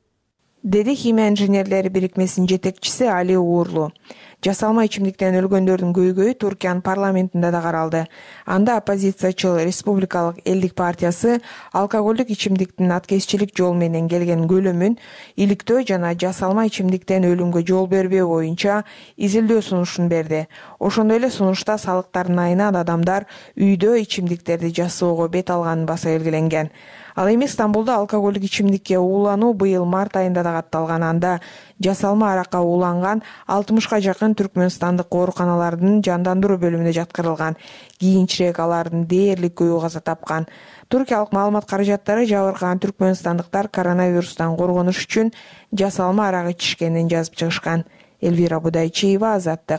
деди химия инженерлери бирикмесинин жетекчиси Али Уурлу. Жасалма ичимдиктен өлгөндөрдүн көйгөйү Туркиянын парламентинде да каралды. Анда оппозициячыл Республикалык элдик партиясы алкоголдук ичимдиктин аткезчилик жол менен келген көлөмүн иликтөө жана жасалма ичимдиктен өлүмгө жол бербөө боюнча изилдөө сунушун берди. Ошондой эле сунушта салыктардын айынан адамдар үйдө ичимдиктерди жасоого бет алганын баса белгиленген. Ал эми Стамбулда алкоголдук ичимдикке уулануу быйыл март айында да катталган. Анда жасалма аракка ууланган алтымышка жакын түркмөнстандык ооруканалардын жандандыруу бөлүмүнө жаткырылган. Кийинчерээк алардын дээрлик көбү каза тапкан. Туркиялык маалымат каражаттары жабыркаган түркмөнстандыктар коронавирустан коргонуш үчүн жасалма арак ичишкенин жазып чыгышкан. Элвира Будайчиева, Азаттык.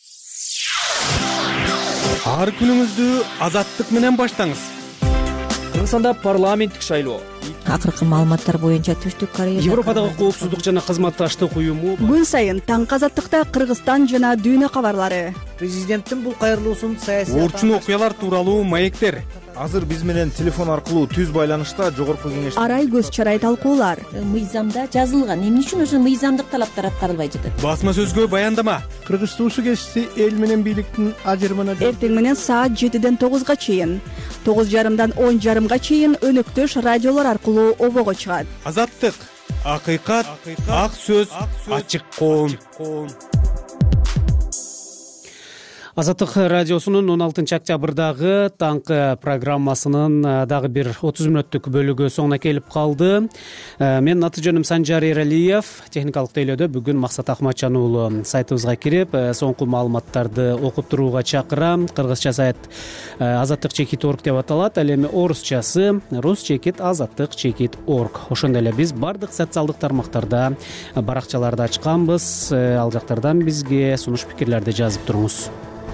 Ар күнүңүздү Азаттык менен баштаңыз. Кыргызстанда парламенттик шайлоо. Акыркы маалыматтар боюнча Түштүк Корея Европадагы коопсуздук жана кызматташтык уюму күн сайын таң Азаттыкта Кыргызстан жана дүйнө кабарлары. Президенттин бул кайрылуусун саясий орчун окуялар тууралуу маектер. Азыр биз менен телефон аркылуу түз байланышта жогорку кеңеш арай көз чарай талкуулар. Мыйзамда жазылган, эмне үчүн ошо мыйзамдык талаптар аткарылбай жатат? Басма сөзгө баяндама. Кыргыз туусу кести эл менен бийликтин ажырымына эртең менен саат жетиден тогузга чейин, тогуз жарымдан он жарымга чейин өнөктөш радиолор аркылуу обого чыгат. Азаттык, акыйкат, ак сөз, ачык коом. Азаттык радиосунун он алтынчы октябрдагы таңкы программасынын дагы бир отуз мүнөттүк бөлүгү соңуна келип калды. Менин аты жөнүм Санжар Эралиев. Техникалык тейлөөдө бүгүн Максат Ахматжан уулу сайтыбызга кирип, соңку маалыматтарды окуп турууга чакырам. Кыргызча сайт азаттык чекит орг деп аталат. Ал эми орусчасы рус чекит азаттык чекит орг. Ошондой эле биз бардык социалдык тармактарда баракчаларды ачканбыз. Ал жактардан бизге сунуш пикирлерди жазып туруңуз.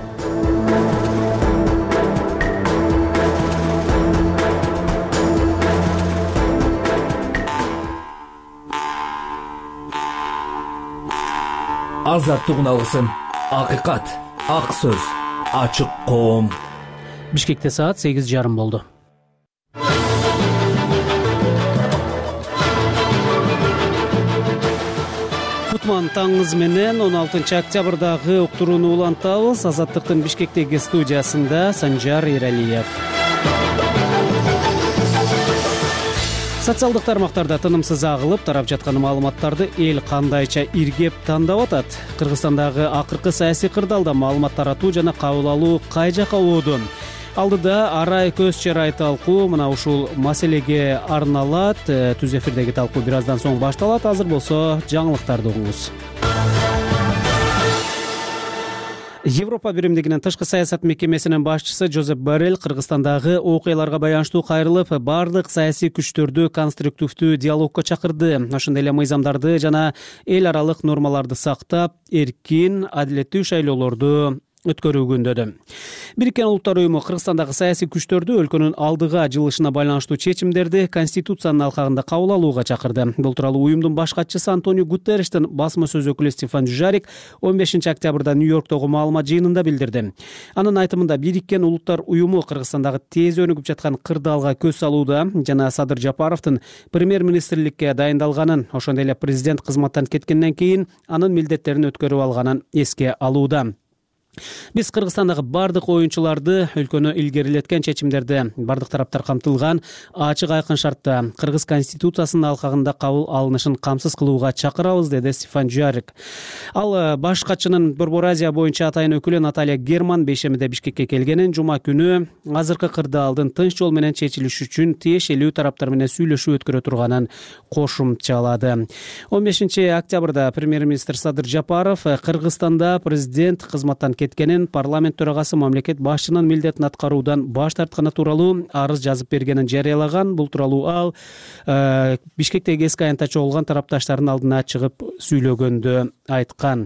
Азаттык алгысын, акыйкат, ак сөз, ачык коом. Бишкекте саат сегиз жарым болду. Кутман таңыңыз менен он алтынчы октябрдагы уктурууну улантабыз. Азаттыктын Бишкектеги студиясында Санжар Эралиев. Социалдык тармактарда тынымсыз агылып тарап жаткан маалыматтарды эл кандайча иргеп тандап атат? Кыргызстандагы акыркы саясий кырдаалда маалымат таратуу жана кабыл алуу кай жака ооду? Алдыда арай көз чарай талкуу мына ушул маселеге арналат. Түз эфирдеги талкуу бир аздан соң башталат. Азыр болсо жаңылыктарды угуңуз. Европа биримдигинин тышкы саясат мекемесинин башчысы Жозеп Боррелл Кыргызстандагы окуяларга байланыштуу кайрылып, бардык саясий күчтөрдү конструктивдүү диалогко чакырды. Ошондой эле мыйзамдарды жана эл аралык нормаларды сактап, эркин, адилеттүү шайлоолорду өткөрүүгө үндөдү. Бириккен Улуттар уюму Кыргызстандагы саясий күчтөрдү өлкөнүн алдыга жылышына байланыштуу чечимдерди Конституциянын алкагында кабыл алууга чакырды. Бул тууралуу уюмдун баш катчысы Антонио Гутерриштин басма сөз өкүлү Стефан Дюжарик он бешинчи октябрда Нью-Йорктогу маалымат жыйынында билдирди. Анын айтымында Бириккен Улуттар уюму Кыргызстандагы тез өнүгүп жаткан кырдаалга көз салууда жана Садыр Жапаровдун премьер-министрликке дайындалганын, ошондой эле президент кызматтан кеткенден кийин анын милдеттерин өткөрүп алганын эске алууда. Биз Кыргызстандагы бардык оюнчуларды өлкөнү илгерилеткен чечимдерди бардык тараптар камтылган ачык айкын шартта Кыргыз конституциясынын алкагында кабыл алынышын камсыз кылууга чакырабыз, деди Стефан Дюжарик. Ал баш катчынын Борбор Азия боюнча атайын өкүлү Наталья Герман бейшемиде Бишкекке келгенин, жума күнү азыркы кырдаалдын тынч жол менен чечилиши үчүн тиешелүү тараптар менен сүйлөшүү өткөрө турганын кошумчалады. он бешинчи октябрда премьер-министр Садыр Жапаров Кыргызстанда президент кызматтан кеткенин, парламент төрагасы мамлекет башчынын милдетин аткаруудан баш тартканы тууралуу арыз жазып бергенин жарыялаган. Бул тууралуу ал э, Бишкектеги эски аянтта чогулган тарапташтардын алдына чыгып сүйлөгөндө айткан.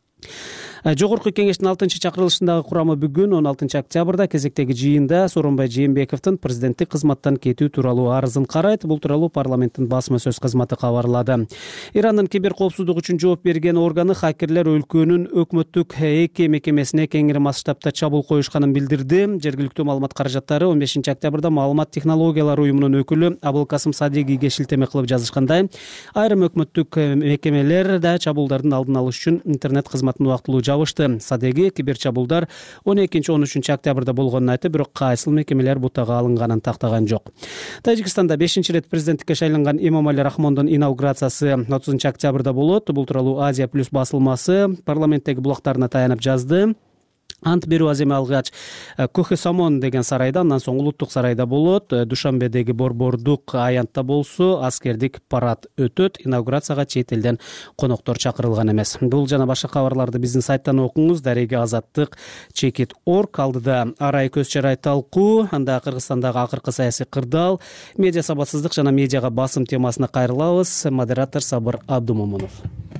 Жогорку кеңештин алтынчы чакырылышындагы курамы бүгүн он алтынчы октябрда кезектеги жыйында Сооронбай Жээнбековдун президенттик кызматтан кетүү тууралуу арызын карайт. Бул тууралуу парламенттин басма сөз кызматы кабарлады. Ирандын кибер коопсуздук үчүн жооп берген органы хакерлер өлкөнүн өкмөттүк эки мекемесине кеңири масштабта чабуул коюшканын билдирди. Жергиликтүү маалымат каражаттары он бешинчи октябрда маалымат технологиялары уюмунун өкүлү Абылкасым Садегиге шилтеме кылып жазышкандай, айрым өкмөттүк мекемелер да чабуулдардын алдын алыш үчүн интернет кызматын убактылуу жабышты. Садеги кибер чабуулдар он экинчи он үчүнчү октябрда болгонун айтып, бирок кайсыл мекемелер бутага алынганын тактаган жок. Тажикстанда бешинчи ирет президенттикке шайланган Эмомали Рахмондун инаугурациясы отузунчу октябрда болот. Бул тууралуу Азия плюс басылмасы парламенттеги булактарына таянып жазды. Ант берүү аземи алгач Кохе Самон деген сарайда, андан соң Улуттук сарайда болот. Душанбедеги борбордук аянтта болсо аскердик парад өтөт. Инаугурацияга чет элден коноктор чакырылган эмес. Бул жана башка кабарларды биздин сайттан окуңуз. Дареги азаттык чекит орг. Алдыда арай көз чарай талкуу, анда Кыргызстандагы акыркы саясий кырдаал, медиа сабатсыздык жана медиага басым темасына кайрылабыз. Модератор Сабыр Абдумомунов.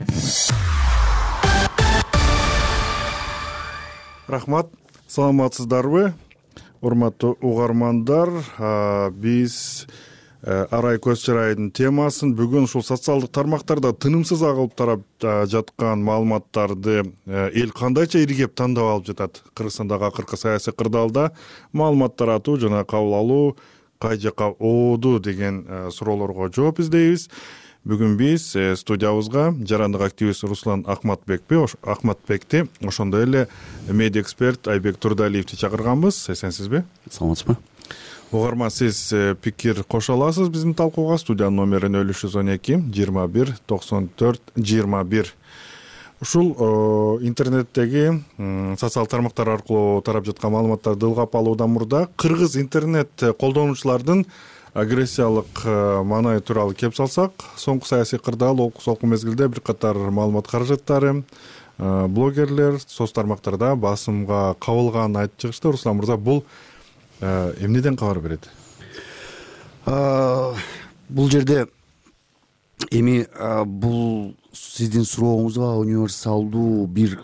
Рахмат, саламатсыздарбы, урматтуу угармандар. Биз арай көз чарайдын темасын бүгүн ушул социалдык тармактарда тынымсыз агылып тарап жаткан маалыматтарды эл кандайча иргеп тандап алып жатат? Кыргызстандагы акыркы саясий кырдаалда маалымат таратуу жана кабыл алуу кай жака ооду деген суроолорго жооп издейбиз. Бүгүн биз студиябызга жарандык активист Руслан Ахматбекти, Ахматбекти, ошондой эле медиа эксперт Айбек Турдалиевди чакырганбыз. Эсенсизби? Саламатсызбы? Угарман, сиз пикир кошо аласыз биздин талкууга. Студиянын номери нөл үч жүз он эки жыйырма бир токсон төрт жыйырма бир. ушул интернеттеги социалдык тармактар аркылуу тарап жаткан маалыматтарды ылгап алуудан мурда кыргыз интернет колдонуучулардын агрессиялык маанайы тууралуу кеп салсак, соңку саясий кырдаал окуп мезгилде бир катар маалымат каражаттары, блогерлер соц тармактарда басымга кабылганын айтып чыгышты. Руслан мырза, бул эмнеден кабар берет? Бул жерде эми бул сиздин сурооңузга универсалдуу бир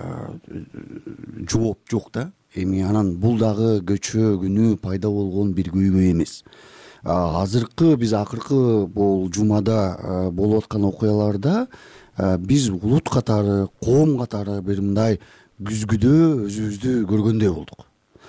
жооп жок да. Эми анан бул дагы көчө күнү пайда болгон бир көйгөй эмес. Азыркы биз акыркы бул жумада болуп аткан окуяларда биз улут катары, коом катары бир мындай күзгүдө өзүбүздү көргөндөй болдук.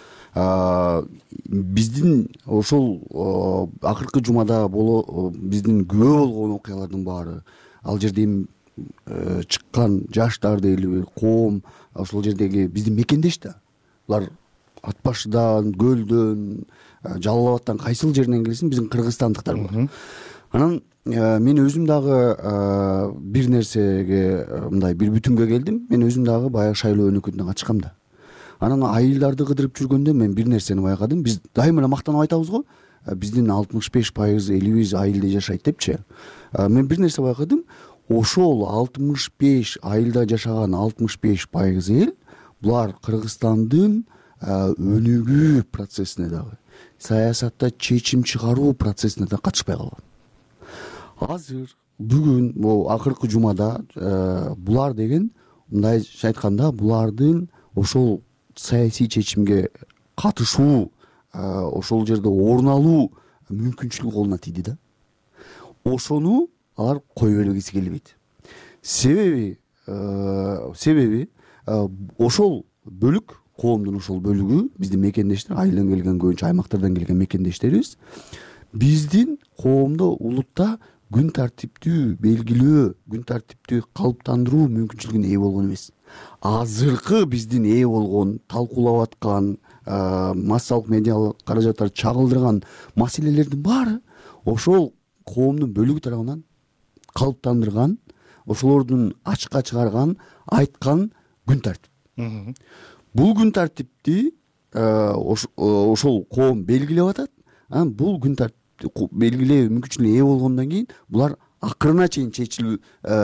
Биздин ошол акыркы жумада биздин күбө болгон окуялардын баары, ал жерде чыккан жаштар дейлиби, коом, ошол жердеги биздин мекендеш да. Булар Ат башыдан, Көлдөн, Жалал абадтан кайсыл жеринен келсин, биздин кыргызстандыктар бар. Анан мен өзүм дагы бир нерсеге, мындай бир бүтүнгө келдим. Мен өзүм дагы баягы шайлоо өнөкөтүнө катышкам да. Анан айылдарды кыдырып жүргөндө мен бир нерсени байкадым. Биз дайыма эле мактанып айтабыз го, биздин алтымыш беш пайыз элибиз айылда жашайт депчи. Мен бир нерсе байкадым. Ошол алтымыш беш айылда жашаган алтымыш беш пайыз эл булар Кыргызстандын өнүгүү процессине дагы, саясатта чечим чыгаруу процессине да катышпай калган. Азыр бүгүн могу акыркы жумада булар деген, мындайча айтканда, булардын ошол саясий чечимге катышуу, ошол жерде орун алуу мүмкүнчүлүгү колуна тийди да. Ошону алар кое бергиси келбейт. Себеби себеби ошол бөлүк, коомдун ошол бөлүгү, биздин мекендештер, айылдан келген, көбүнчө аймактардан келген мекендештерибиз биздин коомдо, улутта күн тартиптүү белгилөө, күн тартиптүү калыптандыруу мүмкүнчүлүгүнө ээ болгон эмес. Азыркы биздин ээ болгон, талкуулап аткан, массалык медиалык каражаттарды чагылдырган маселелердин баары ошол коомдун бөлүгү тарабынан калыптандырган, ошолордун ачыкка чыгарган, айткан күн тартип. Бул күн тартипти ошол коом белгилеп атат. Анан бул күн тартип белгилөө мүмкүнчүлүгүнө ээ болгондон кийин булар акырына чейин чечилүү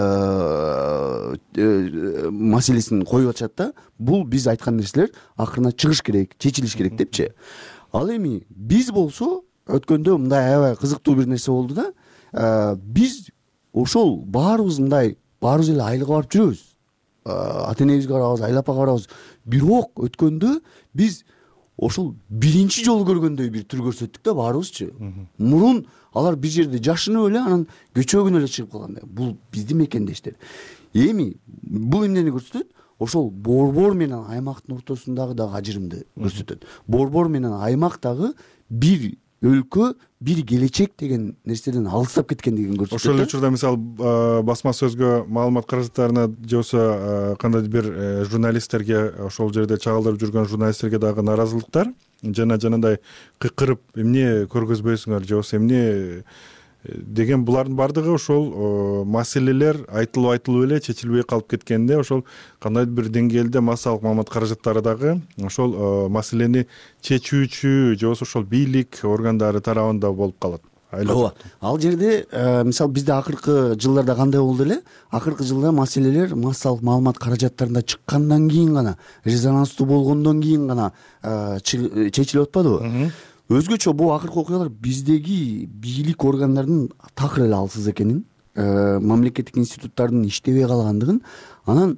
маселесин коюп атышат да. Бул биз айткан нерселер акырына чыгыш керек, чечилиш керек депчи. Ал эми биз болсо өткөндө мындай аябай кызыктуу бир нерсе болду да. Биз ошол баарыбыз мындай, баарыбыз эле айылга барып жүрөбүз. Ата энебизге барабыз, айыл апага барабыз. Бирок өткөндө биз ошол биринчи жолу көргөндөй бир түр көрсөттүк да баарыбызчы. Мурун алар бир жерде жашынып эле, анан көчөгүн эле чыгып калгандай. Бул биздин мекендештер. Эми бул эмнени көрсөтөт? Ошол борбор менен аймактын ортосундагы дагы ажырымды көрсөтөт. Борбор менен аймак дагы бир өлкө, бир келечек деген нерседен алыстап кеткендигин көрсөтөт. Ошол эле учурда мисалы басма сөзгө, маалымат каражаттарына же болбосо кандайдыр бир журналисттерге, ошол жерде чагылдырып жүргөн журналисттерге дагы наразылыктар жана жанагындай кыйкырып эмне көргөзбөйсүңөр же болбосо эмне деген, булардын баардыгы ошол маселелер айтылып айтылып эле чечилбей калып кеткенде, ошол кандайдыр бир деңгээлде массалык маалымат каражаттары дагы ошол маселени чечүүчү же болбосо ошол бийлик органдары тарабында болуп калат. Ооба. Ал жерде мисалы бизде акыркы жылдарда кандай болду эле? Акыркы жылда маселелер массалык маалымат каражаттарында чыккандан кийин гана, резонанстуу болгондон кийин гана чечилип атпадыбы? Өзгөчө бул акыркы окуялар биздеги бийлик органдарынын такыр эле алсыз экенин, мамлекеттик институттардын иштебей калгандыгын, анан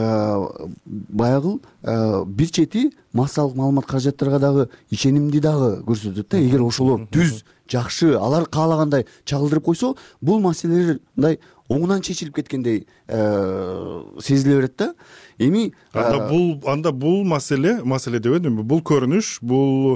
баягы бир чети массалык маалымат каражаттарга дагы ишенимди дагы көрсөтөт да. Эгер ошолор түз, жакшы, алар каалагандай чагылдырып койсо, бул маселелер мындай оңунан чечилип кеткендей сезиле берет да. Эми анда бул анда бул маселе, маселе дебедимби? Бул көрүнүш, бул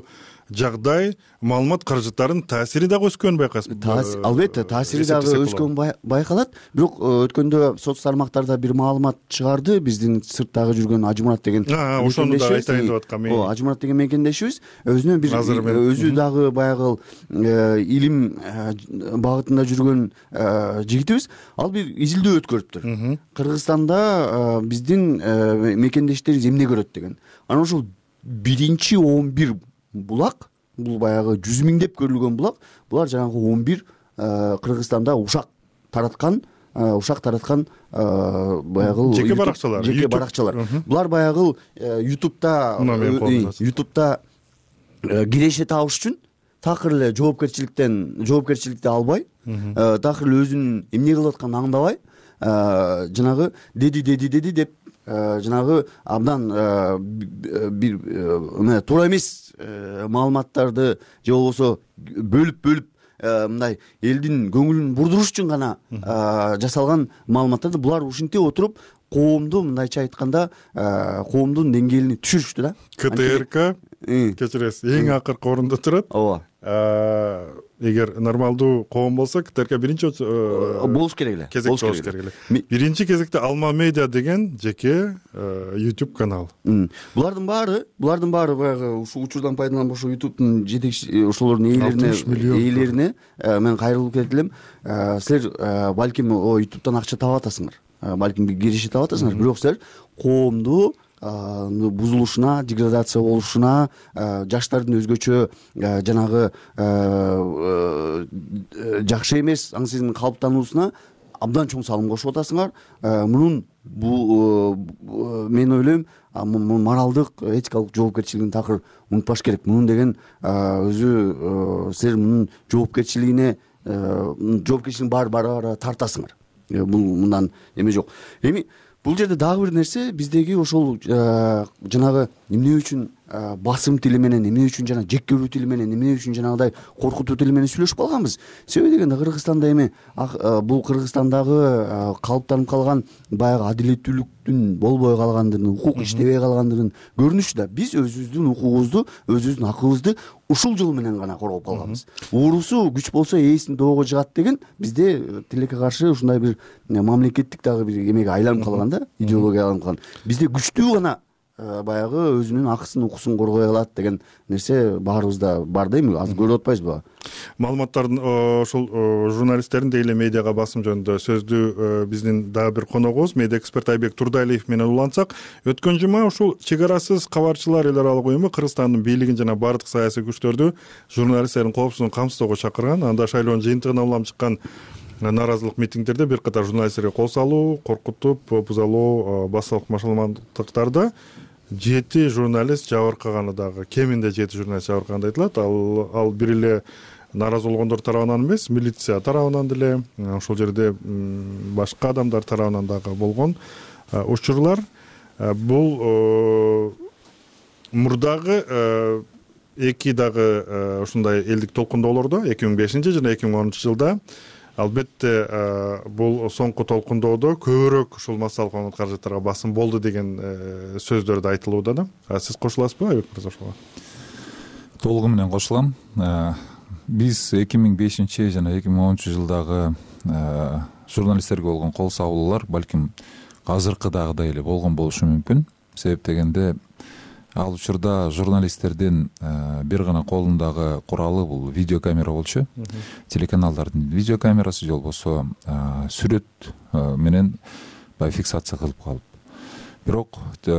жагдай маалымат каражаттарынын таасири дагы өскөнүн байкайсыз. Албетте таасири дагы өскөнү байкалат. Бирок өткөндө соц тармактарда бир маалымат чыгарды, биздин сырттагы жүргөн Ажымурат деген ошону да айтайын деп аткам. Ооба, Ажымурат деген мекендешибиз өзүнө бир өзү дагы баягы илим багытында жүргөн жигитибиз. Ал бир изилдөө өткөрүптүр. Кыргызстанда биздин мекендештерибиз эмне көрөт деген. Анан ошол биринчи он бир булак, бул баягы жүз миңдеп көрүлгөн булак, булар жанагы он бир Кыргызстанда ушак тараткан, ушак тараткан баягы жеке баракчалар. Жеке баракчалар. Булар баягы ютубта ютубта киреше табыш үчүн такыр эле жоопкерчиликтен жоопкерчиликти албай, такыр эле өзүнүн эмне кылып атканын аңдабай, жанагы деди деди деди деп жанагы абдан бир мына туура эмес маалыматтарды же болбосо бөлүп-бөлүп мындай элдин көңүлүн бурдуруш үчүн гана жасалган маалыматтарды булар ушинте отуруп коомду мындайча айтканда коомдун деңгээлине түшүрүштү да. КТРК кечиресиз, эң акыркы орунда турат. Ооба. Эгер нормалдуу коом болсо КТРК биринчи болуш керек эле. Болуш керек эле. Биринчи кезекте Алма Медиа деген жеке YouTube канал. Булардын баары, булардын баары баягы ушул учурдан пайдаланып ошо YouTube'дун жетекчи ошолордун ээлерине ээлерине мен кайрылып кетет элем. Силер балким о YouTube'дан акча таап атасыңар. Балким бир киреше таап атасыңар, бирок силер коомду бузулушуна, деградация болушуна, жаштардын өзгөчө жанагы жакшы эмес аң сезимдин калыптануусуна абдан чоң салым кошуп атасыңар. Мунун бул мен ойлойм, моралдык, этикалык жоопкерчилигин такыр унутпаш керек. Мунун деген өзү силер мунун жоопкерчилигине жоопкерчилигин баары баары тартасыңар. Бул мындан эме жок. Эми бул жерде дагы бир нерсе, биздеги ошол жанагы эмне үчүн басым тили менен, эмне үчүн жана жек көрүү тили менен, эмне үчүн жанагыдай коркутуу тили менен сүйлөшүп калганбыз. Себеби дегенде Кыргызстанда эми бул Кыргызстандагы калыптанып калган баягы адилеттүүлүктүн болбой калгандыгын, укук иштебей калгандыгын көрүнүшү да. Биз өзүбүздүн укугубузду, өзүбүздүн акыбызды ушул жол менен гана коргоп калганбыз. Уурусу күч болсо ээсин доого жыгат деген бизде тилекке каршы ушундай бир мамлекеттик дагы бир эмеге айланып калган да, идеологияга айланып калган. Бизде күчтүү гана баягы өзүнүн акысын укусын коргой алат деген нерсе баарыбызда бар дейм. Азыр көрүп атпайсызбы? Маалыматтардын ошол журналисттердин дейле медиага басым жөнүндө сөздү биздин дагы бир коногубуз медиа эксперт Айбек Турдалиев менен улантсак, өткөн жума ушул чек арасыз кабарчылар эл аралык уюму Кыргызстандын бийлигин жана бардык саясий күчтөрдү журналисттердин коопсуздугун камсыздоого чакырган. Анда шайлоонун жыйынтыгына улам чыккан нааразылык митингдерде бир катар журналисттерге кол салуу, коркутуп, бузалуу, басылык машыгылмандыктарда жети журналист жабыркаганы дагы, кеминде жети журналист жабыркаганы айтылат. Ал ал бир эле нааразы болгондор тарабынан эмес, милиция тарабынан деле, ошол жерде башка адамдар тарабынан дагы болгон учурлар. Бул мурдагы эки дагы ушундай элдик толкундоолордо эки миң бешинчи жана эки миң онунчу жылда албетте бул соңку толкундоодо көбүрөөк ушул массалык маалымат каражаттарга басым болду деген сөздөр да айтылууда да. Сиз кошуласызбы, Айбек мырза, ошого? Толугу менен кошулам. Биз эки миң бешинчи жана эки миң онунчу жылдагы журналисттерге болгон кол сабуулар балким азыркыдагыдай эле болгон болушу мүмкүн. Себеп дегенде ал учурда журналисттердин бир гана колундагы куралы бул видеокамера болчу. Телеканалдардын видеокамерасы же болбосо сүрөт менен баягы фиксация кылып калып. Бирок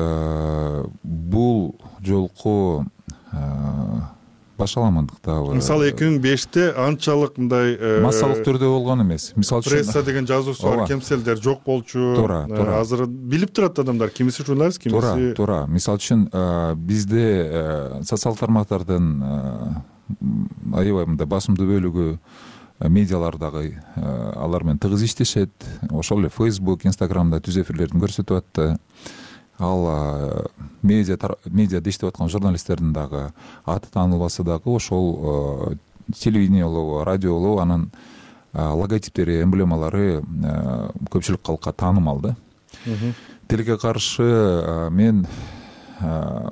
бул жолку башаламандыктабы. Мисалы эки миң беште анчалык мындай массалык түрдө болгон эмес. Мисалы пресса деген жазуусу бар кемселдер жок болчу. Туура, туура. Азыр билип турат адамдар, кимиси журналист, кимиси. Туура, туура. Мисалы үчүн бизде социалдык тармактардын аябай мындай басымдуу бөлүгү медиалардагы алар менен тыгыз иштешет. Ошол эле Facebook, Instagramда түз эфирлерин көрсөтүп атты. Ал медиа медиада иштеп аткан журналисттердин дагы аты таанылбасы дагы ошол телевидениелоо, радиолоо, анын логотиптери, эмблемалары көпчүлүк калкка таанымал да. Тилекке каршы мен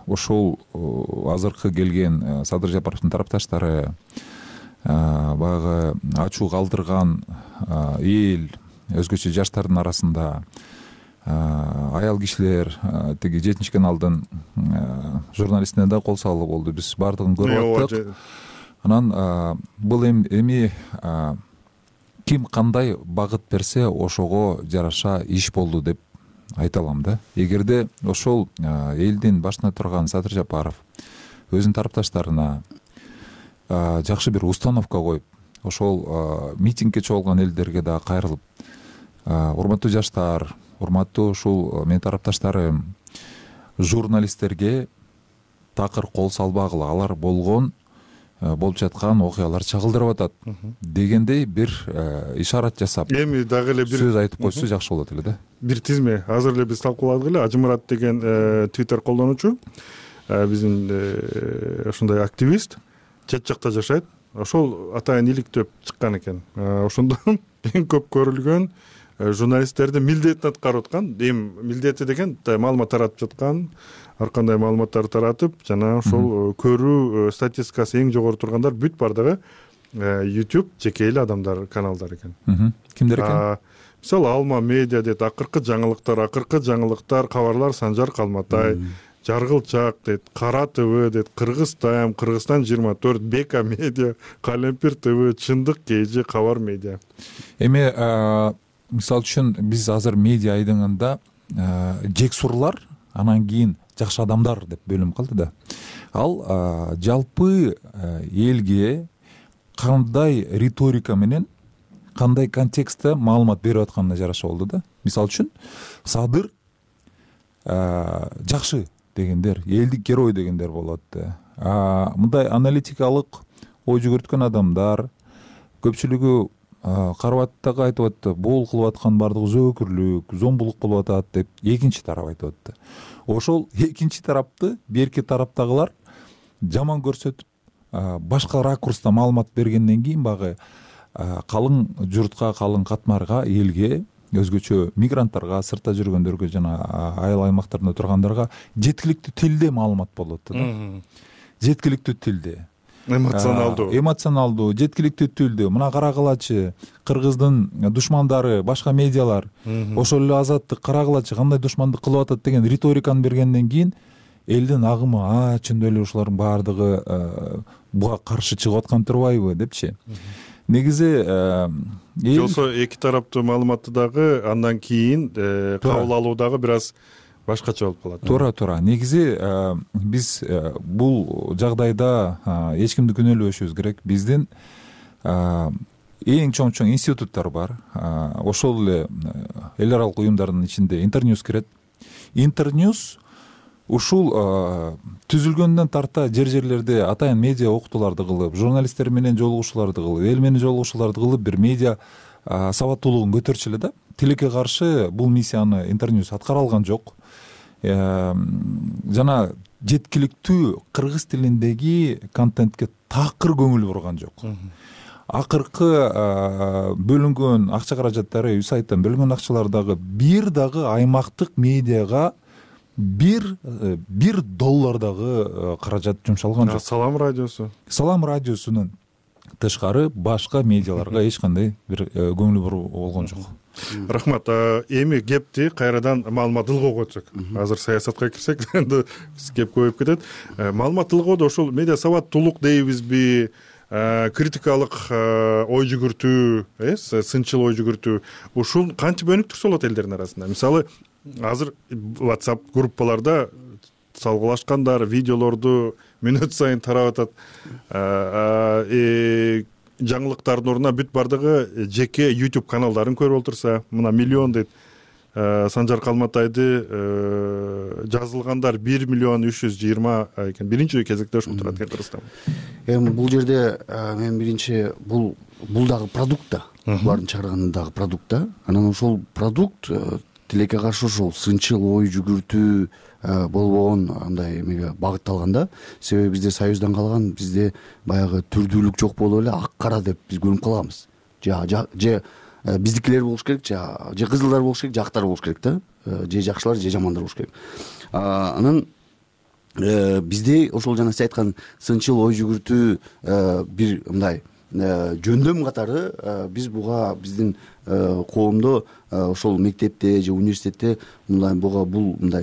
ошол азыркы келген Садыр Жапаровдун тарапташтары, баягы ачуу калтырган эл, өзгөчө жаштардын арасында аял кишилер, тиги жетинчи каналдын журналистине да кол салуу болду. Биз баардыгын көрүп аттык. Анан бул эми ким кандай багыт берсе ошого жараша иш болду деп айта алам да. Эгерде ошол элдин башында турган Садыр Жапаров өзүнүн тарапташтарына жакшы бир установка коюп, ошол митингге чогулган элдерге да кайрылып, урматтуу жаштар, урматтуу ушул менин тарапташтарым, журналисттерге такыр кол салбагыла, алар болгон болуп жаткан окуялар чагылдырып атат дегендей бир ишарат жасап, эми дагы эле бир сөз айтып койсо жакшы болот эле да. Бир тизме азыр эле биз талкууладык эле. Ажымурат деген Twitter колдонуучу, биздин ушундай активист, чет жакта жашайт. Ошол атайын иликтөп чыккан экен. Ошондон эң көп көрүлгөн журналисттердин милдетин аткарып аткан, эми милдети деген маалымат таратып жаткан, ар кандай маалыматтарды таратып, жана ошол көрүү статистикасы эң жогору тургандар бүт бардыгы YouTube жеке эле адамдар каналдар экен. Кимдер экен? Мисалы Алма медиа дейт, акыркы жаңылыктар, акыркы жаңылыктар, кабарлар Санжар Калматай, Жаргылчак дейт, Кара ТВ дейт, Кыргыз Тайм, Кыргызстан жыйырма төрт, Бека медиа, Калемпир ТВ, Чындык Кежи, Кабар медиа. Эми мисалы үчүн биз азыр медиа айдыңында жексурлар, анан кийин жакшы адамдар деп бөлүнүп калды да. Ал жалпы элге кандай риторика менен, кандай контекстте маалымат берип атканына жараша болду да. Мисалы үчүн Садыр жакшы дегендер, элдик герой дегендер болот. Мындай аналитикалык ой жүгүрткөн адамдар көпчүлүгү карабаттагы айтып атты, бул кылып аткан бардыгы зөөкүрлүк, зомбулук болуп атат деп экинчи тарап айтып атты. Ошол экинчи тарапты берки тараптагылар жаман көрсөтүп, башка ракурста маалымат бергенден кийин багы калың журтка, калың катмарга, элге, өзгөчө мигранттарга, сыртта жүргөндөргө жана айыл аймактарында тургандарга жеткиликтүү тилде маалымат болот да. Жеткиликтүү тилде. Эмоционалдуу. Эмоционалдуу, жеткиликтүү тилде. Мына карагылачы, Кыргыздын душмандары, башка медиалар, ошол эле Азаттык, карагылачы кандай душмандык кылып атат деген риториканы бергенден кийин элдин агымы, а, чындап эле ушулардын баардыгы буга каршы чыгып аткан турбайбы депчи. Негизи жолсо эки тараптуу маалыматты дагы андан кийин кабыл алуу дагы бир аз башкача болуп калат. Туура, туура. Негизи биз бул жагдайда эч кимди күнөөлөбөшүбүз керек. Биздин эң чоң-чоң институттар бар. Ошол эле эл аралык уюмдардын ичинде Интерньюз кирет. Интерньюз ушул түзүлгөндөн тарта жер-жерлерде атайын медиа окутууларды кылып, журналисттер менен жолугушууларды кылып, эл менен жолугушууларды кылып, бир медиа сабаттуулугун көтөрчү эле да. Тилекке каршы бул миссияны Интерньюз аткара алган жок. Жана жеткиликтүү кыргыз тилиндеги контентке такыр көңүл бурган жок. Акыркы бөлүнгөн акча каражаттары, сайттан бөлүнгөн акчалар дагы бир дагы аймактык медиага бир бир доллар дагы каражат жумшалган жок. Салам радиосу. Салам радиосунун тышкары башка медиаларга эч кандай бир көңүл буруу болгон жок. Рахмат. Эми кепти кайрадан маалымат тылгоо койсок. Азыр саясатка кирсек, энд кеп көбөйүп кетет. Маалымат тылгоодо ошол медиа сабаттуулук дейбизби, критикалык ой жүгүртүү, э, сынчыл ой жүгүртүү, ушул канча өнүктүрсө болот элдердин арасында? Мисалы, азыр WhatsApp группаларда салгылашкандар видеолорду мүнөт сайын тарап атат. Жаңылыктардын ордуна бүт бардыгы жеке YouTube каналдарын көрүп отурса, мына миллион дейт. Санжар Калматайды жазылгандар бир миллион үч жүз жыйырма экен. Биринчи кезекте ошол турат экен Кыргызстан. Эми бул жерде мен биринчи бул бул дагы продукт да. Булардын чыгарганы дагы продукт да. Анан ошол продукт тилекке каршы ошол сынчыл ой жүгүртүү болбогон андай эмеге багытталган да. Себеби бизде союздан калган, бизде баягы түрдүүлүк жок болуп эле ак кара деп биз көрүнүп калганбыз. Же же биздикилер болуш керек, же же кызылдар болуш керек, же актар болуш керек да. Же жакшылар, же жамандар болуш керек. Анан бизде ошол жана сиз айткан сынчыл ой жүгүртүү бир мындай жөндөм катары биз буга биздин коомдо ошол мектепте же университетте мындай буга бул мындай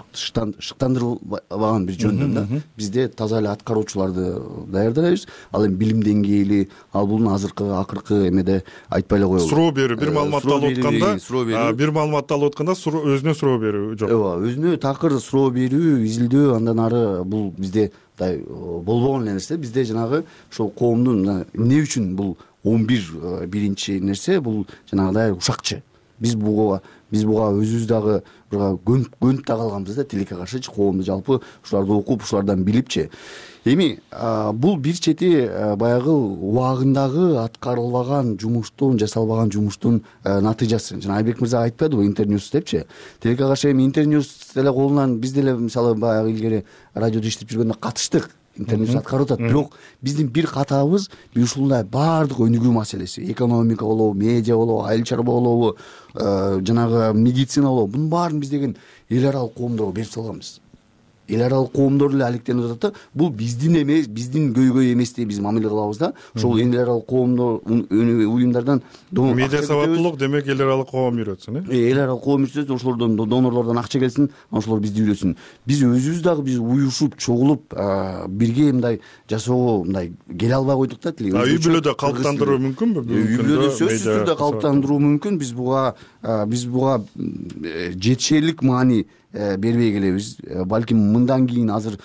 шыктандырылбаган бир жөндөм да. Бизде таза эле аткаруучуларды даярдайбыз. Ал эми билим деңгээли, ал бул азыркы акыркы эмеде айтпай эле коелу. Суроо берүү, бир маалыматты алып атканда, бир маалыматты алып атканда өзүнө суроо берүү жок. Ооба, өзүнө такыр суроо берүү, изилдөө, андан ары бул бизде болбогон эле нерсе. Бизде жанагы ошол коомдун эмне үчүн бул он бир биринчи нерсе бул жанагыдай ушакчы. Биз буга биз буга өзүбүз дагы көнүп да калганбыз да тилекке каршычы, коомду жалпы ушуларды окуп, ушулардан билипчи. Эми бул бир чети баягы убагындагы аткарылбаган жумуштун, жасалбаган жумуштун натыйжасы. Жана Айбек мырза айтпадыбы Интерньюс депчи. Тилекке каршы эми Интерньюс деле колунан биз деле мисалы баягы илгери радиодо иштеп жүргөндө катыштык. Интерньюс аткарып атат. Бирок биздин бир катабыз ушундай баардык өнүгүү маселеси, экономика болобу, медиа болобу, айыл чарба болобу, жанагы медицина болобу, бунун баарын биз деген эл аралык коомдорго берип салганбыз. Эл аралык коомдор эле алектенип атат да. Бул биздин эмес, биздин көйгөй эместей биз мамиле кылабыз да. Ошол эл аралык коомдор уюмдардан медиа сабаттуулук демек эл аралык коом үйрөтсүн, э? Эл аралык коом үйрөтсүн, ошолордон донорлордон акча келсин, ошолор бизди үйрөтсүн. Биз өзүбүз дагы биз уюшуп, чогулуп, бирге мындай жасоого мындай келе албай койдук да. Үй бүлөдө калыптандыруу мүмкүнбү? Үй бүлөдө сөзсүз түрдө калыптандыруу мүмкүн. Биз буга биз буга жетишерлик маани бербей келебиз. Балким мындан кийин азыр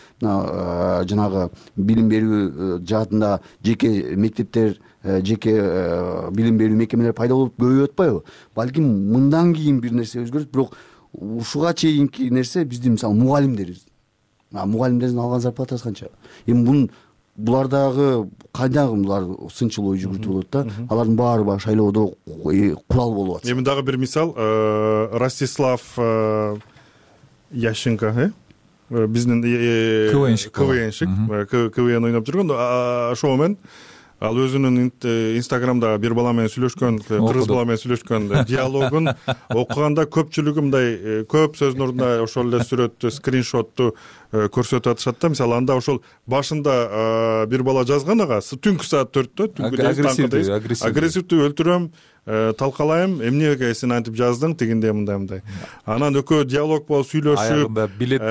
жанагы билим берүү жаатында жеке мектептер, жеке билим берүү мекемелери пайда болуп көбөйүп атпайбы? Балким мындан кийин бир нерсе өзгөрөт, бирок ушуга чейинки нерсе биздин мисалы мугалимдерибиз. Мугалимдердин алган зарплатасы канча? Эми бун булардагы кайдагы булар сынчыл ой жүгүртүү болот да. Алардын баары баягы шайлоодо курал болуп атат. Эми дагы бир мисал, Ростислав Ященко, э? Биздин КВНщик, КВНщик, КВН ойноп жүргөн. Ошол менен ал өзүнүн Инстаграмда бир бала менен сүйлөшкөн, кыргыз бала менен сүйлөшкөн диалогун окуганда көпчүлүгү мындай көп сөздүн ордуна ошол эле сүрөттү, скриншотту көрсөтүп атышат да. Мисалы анда ошол башында бир бала жазган ага түнкү саат төрттө, түнкү агрессивдүү өлтүрөм, талкалайм, эмнеге сен антип жаздың, тигиндей мындай мындай. Анан экөө диалог болуп сүйлөшүп, аягында билет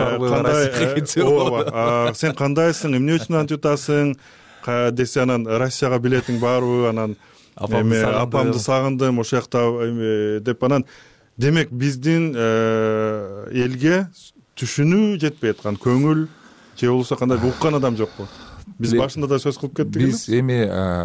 бар, сен кандайсың, эмне үчүн антип атасың десе, анан Россияга билетиң барбы, анан апамды сагындым, ошол жакта деп, анан демек биздин элге түшүнүү жетпей аткан, көңүл же болбосо кандай уккан адам жокпу? Биз башында да сөз кылып кеттик. Биз эми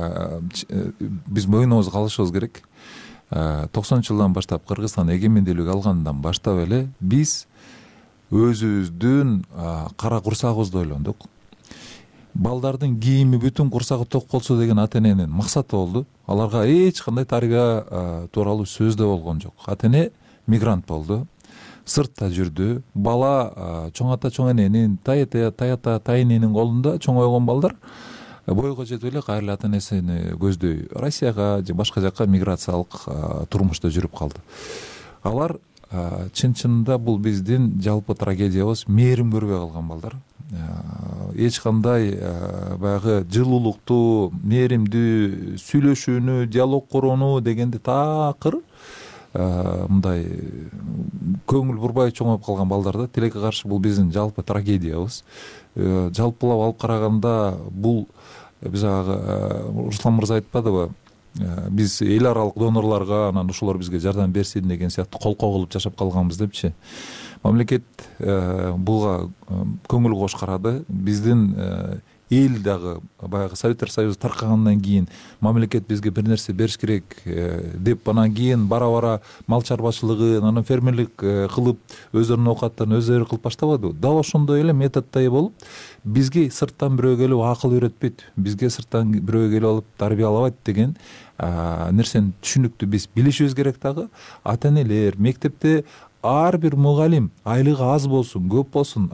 биз мойнубузга алышыбыз керек. токсонунчу жылдан баштап Кыргызстан эгемендүүлүк алгандан баштап эле биз өзүбүздүн кара курсагыбызды ойлондук. Балдардын кийими бүтүн курсагы ток болсо деген ата эненин максаты болду. Аларга эч кандай тарбия тууралуу сөз да болгон жок. Ата эне мигрант болду, сыртта жүрдү. Бала чоң ата чоң эненин, тай ата тай эненин колунда чоңойгон балдар бойго жетип эле кайра эле ата энесини көздөй Россияга же башка жакка миграциялык турмушта жүрүп калды. Алар чын-чынында бул биздин жалпы трагедиябыз, мээрим көрбөй калган балдар. Эч кандай баягы жылуулукту, мээримдүү сүйлөшүүнү, диалог курууну дегенде такыр мындай көңүл бурбай чоңоюп калган балдар да. Тилекке каршы бул биздин жалпы трагедиябыз. Жалпылап алып караганда бул биз Руслан мырза айтпадыбы, биз эл аралык донорлорго анан ошолор бизге жардам берсин деген сыяктуу кол когулуп жашап калганбыз депчи. Мамлекет буга көңүл кош карады. Биздин эл дагы баягы Советтер Союзу таркагандан кийин мамлекет бизге бир нерсе бериш керек деп, анан кийин бара-бара мал чарбачылыгын, анан фермерлик кылып өздөрүнүн оокаттарын өздөрү кылып баштабадыбы? Дал ошондой эле методдой болуп, бизге сырттан бирөө келип акыл үйрөтпөйт, бизге сырттан бирөө келип алып тарбиялабайт деген нерсени түшүнүктүү биз билишибиз керек. Дагы ата энелер, мектепте ар бир мугалим айлыгы аз болсун, көп болсун,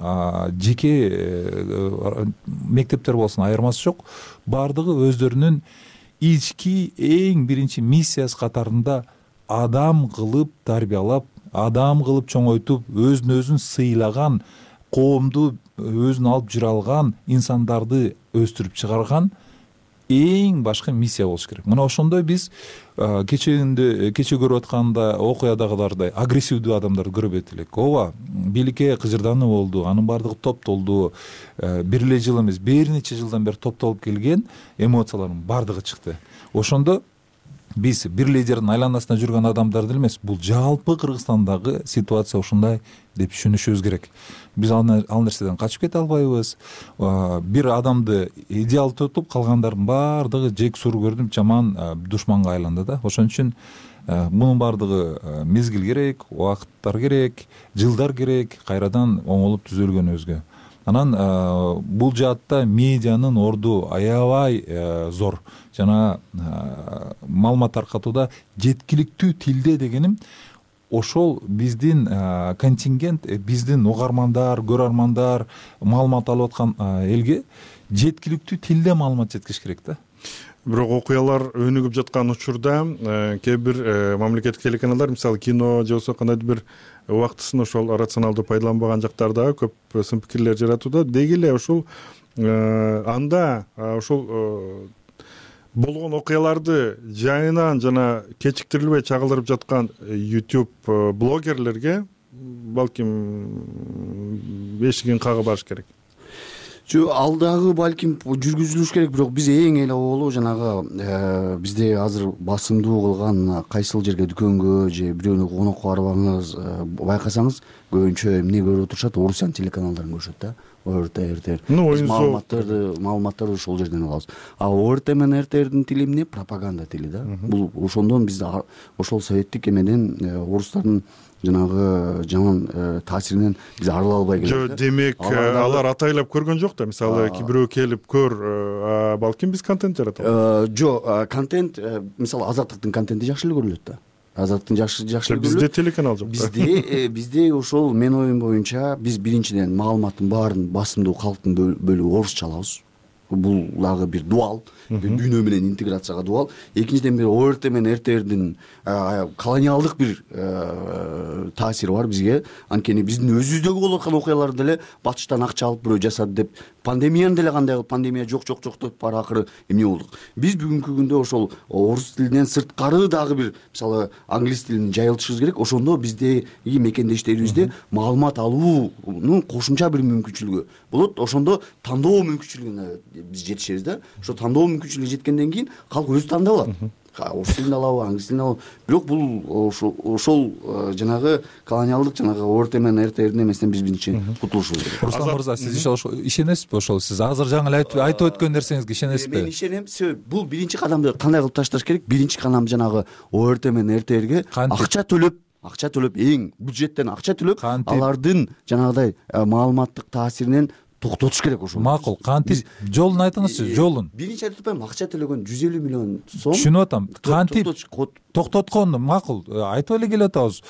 жеке мектептер болсун, айырмасы жок, баардыгы өздөрүнүн ички эң биринчи миссиясы катарында адам кылып тарбиялап, адам кылып чоңойтуп, өзүн өзүн сыйлаган коомду өзүн алып жүрө алган инсандарды өстүрүп чыгарган эң башкы миссия болуш керек. Мына ошондой биз кечегинде кече көрүп атканда окуядагылардай агрессивдүү адамдарды көрбөйт элек. Ооба, бийликке кыжырдануу болду, анын баардыгы топтолду. Бир эле жыл эмес, бир нече жылдан бери топтолуп келген эмоциялардын баардыгы чыкты. Ошондо биз бир лидердин айланасында жүргөн адамдар деле эмес, бул жалпы Кыргызстандагы ситуация ушундай деп түшүнүшүбүз керек. Биз ал нерседен качып кете албайбыз. Бир адамды идеал тутуп, калгандардын баардыгы жек сур көрүнүп, жаман душманга айланды да. Ошон үчүн мунун баардыгы мезгил керек, убакыттар керек, жылдар керек, кайрадан оңолуп түзөлгөнүбүзгө. Анан бул жаатта медианын орду аябай зор. Жана маалымат таркатууда жеткиликтүү тилде дегеним ошол биздин контингент, биздин угармандар, көрөрмандар маалымат алып аткан элге жеткиликтүү тилде маалымат жеткириш керек да. Бирок окуялар өнүгүп жаткан учурда кээ бир мамлекеттик телеканалдар, мисалы кино же болбосо кандайдыр бир убактысын ошол рационалдуу пайдаланбаган жактарда көп сын пикирлер жаратууда. Деги эле ошол анда ошол болгон окуяларды жайынан жана кечиктирилбей чагылдырып жаткан YouTube блогерлерге балким бешигин кагып барыш керек. Жо, ал дагы балким жүргүзүлүш керек, бирок биз эң эле болу жанагы бизде азыр басымдуу кылган кайсыл жерге дүкөнгө же бирөөнү конокко барбаңыз, байкасаңыз көбүнчө эмне көрүп отурушат, орусиянын телеканалдарын көрүшөт да. ОРТ, РТР. Маалыматтарды, маалыматтарды ошол жерден алабыз. А ОРТ менен РТРдин тили эмне? Пропаганда тили да. Бул ошондон биз ошол советтик эмеден орустардын жанагы жаман таасиринен биз арыла албай келебиз. Жок, демек алар атайлап көргөн жок да. Мисалы бирөө келип көр, балким биз контент жаратабыз. Жок, контент, мисалы Азаттыктын контенти жакшы эле көрүлөт да. Азаттын жакшы жакшы көрүлөт. Бизде телеканал жок. Бизде бизде ошол мен оюм боюнча биз биринчиден маалыматтын баарын басымдуу калктын бөлүгү орусча алабыз. Бул дагы бир дуал, дүйнө менен интеграцияга дуал. Экинчиден бир ОРТ менен РТРдин колониалдык бир таасири бар бизге. Анткени биздин өзүбүздөгү болуп аткан окуяларды деле батыштан акча алып бирөө жасады деп, пандемияны деле кандай кылып пандемия жок жок жок деп бара акыры эмне болдук. Биз бүгүнкү күндө ошол орус тилинен сырткары дагы бир, мисалы англис тилин жайылтышыбыз керек. Ошондо биздеги мекендештерибизде маалымат алуунун кошумча бир мүмкүнчүлүгү болот. Ошондо тандоо мүмкүнчүлүгүнө биз жетишебиз да. Ошо тандоо мүмкүнчүлүгү жеткенден кийин калк өзү тандап алат. Орус тилин алабы, англис тилин алабы. Бирок бул ошол жанагы колониалдык жанагы ОРТ менен РТРдин эмесинен биз биринчи кутулушубуз керек. Руслан мырза, сиз ишенесизби ошол? Сиз азыр жаңы эле айтып өткөн нерсеңизге ишенесизби? Мен ишенем. Бул биринчи кадамды кандай кылып ташташ керек? Биринчи кадам жанагы ОРТ менен РТРге акча төлөп, акча төлөп, эң бюджеттен акча төлөп, алардын жанагыдай маалыматтык таасиринен токтотуш керек ошо. Макул, кантип жолун айтыңызчы, жолун. Биринчи айтып атпаймынбы, акча төлөгөн жүз элүү миллион сом. Түшүнүп атам. Кантип токтотконду макул айтып эле келип атабыз.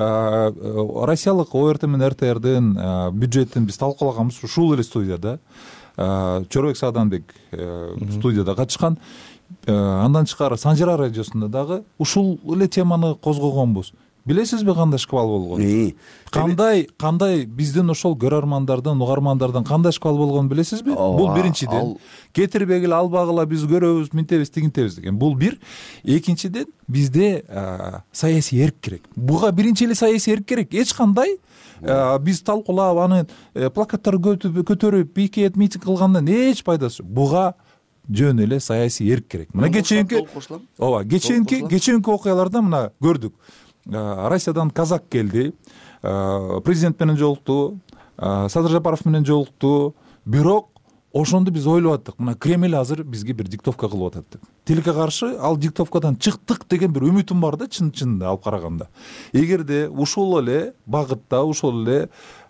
Россиялык ОРТ менен РТРдин бюджетин биз талкуулаганбыз ушул эле студияда. Чорбек Сааданбек студияда катышкан. Андан тышкары Санжара радиосунда дагы ушул эле теманы козгогонбуз. Билесизби кандай шквал болгонун? Кандай кандай биздин ошол көрөрмандардын, угармандардын кандай шквал болгонун билесизби? Бул биринчиден. Кетирбегиле, албагыла биз көрөбүз, минтебиз, тигинтебиз деген. Бул бир. Экинчиден бизде саясий эрк керек. Буга биринчи эле саясий эрк керек. Эч кандай биз талкуулап аны плакаттар көтөрүп, пикет, митинг кылгандан эч пайдасы жок. Буга жөн эле саясий эрк керек. Мына кечээинки ооба, кечээинки кечээинки окуяларда мына көрдүк. Россиядан казак келди, президент менен жолукту, Садыр Жапаров менен жолукту, бирок ошондо биз ойлоп аттык, мына Кремль азыр бизге бир диктовка кылып атат деп. Тилекке каршы ал диктовкадан чыктык деген бир үмүтүм бар да, чын-чынында алып караганда. Эгерде ушул эле багытта, ушул эле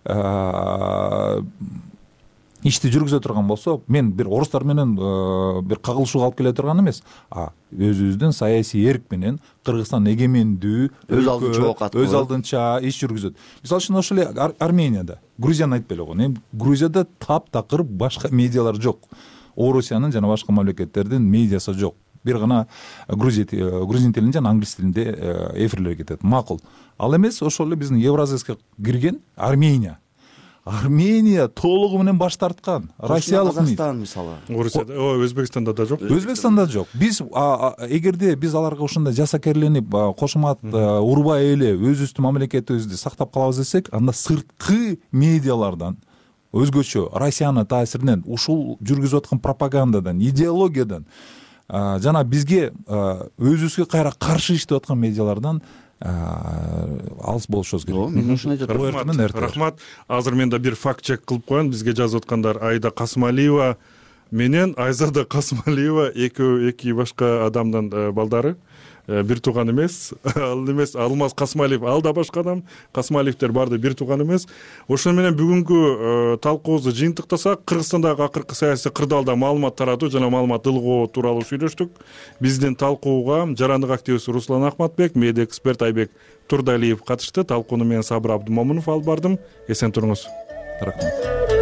ишти жүргүзө турган болсо, мен бир орустар менен бир кагылышууга алып келе турган эмес, а өзүбүздүн саясий эрк менен Кыргызстан эгемендүү, өз алдынча өз алдынча иш жүргүзөт. Мисалы үчүн ошол эле Арменияда, Грузияны айтпай эле койгон. Эми Грузияда таптакыр башка медиалар жок. Орусиянын жана башка мамлекеттердин медиасы жок. Бир гана грузин тилинде жана англис тилинде эфирлер кетет. Макул. Ал эмес ошол эле биздин Евразияска кирген Армения. Армения толугу менен баш тарткан. Россиялык Казакстан мисалы. Орусияда, Өзбекстанда да жок. Өзбекстанда жок. Биз эгерде биз аларга ушундай жасакерленип, кошумат урбай эле өзүбүздүн мамлекетибизди сактап калабыз десек, анда сырткы медиалардан өзгөчө Россиянын таасиринен, ушул жүргүзүп аткан пропагандадан, идеологиядан жана бизге өзүбүзгө кайра каршы иштеп аткан медиалардан алыс болушубуз керек. Рахмат. Рахмат. Азыр мен да бир факт чек кылып коеюн. Бизге жазып аткандар Айда Касымалиева менен Айзада Касымалиева экөө эки башка адамдын балдары. Бир тууган эмес, ал эмес Алмаз Касымалиев, ал да башка адам. Касымалиевдер барды бир тууган эмес. Ошону менен бүгүнкү талкуубузду жыйынтыктасак, Кыргызстандагы акыркы саясий кырдаалда маалымат таратуу жана маалымат ылгоо тууралуу сүйлөштүк. Биздин талкууга жарандык активист Руслан Ахматбек, медиа эксперт Айбек Турдалиев катышты. Талкууну мен Сабыр Абдымомунов алып бардым. Эсен туруңуз. Рахмат.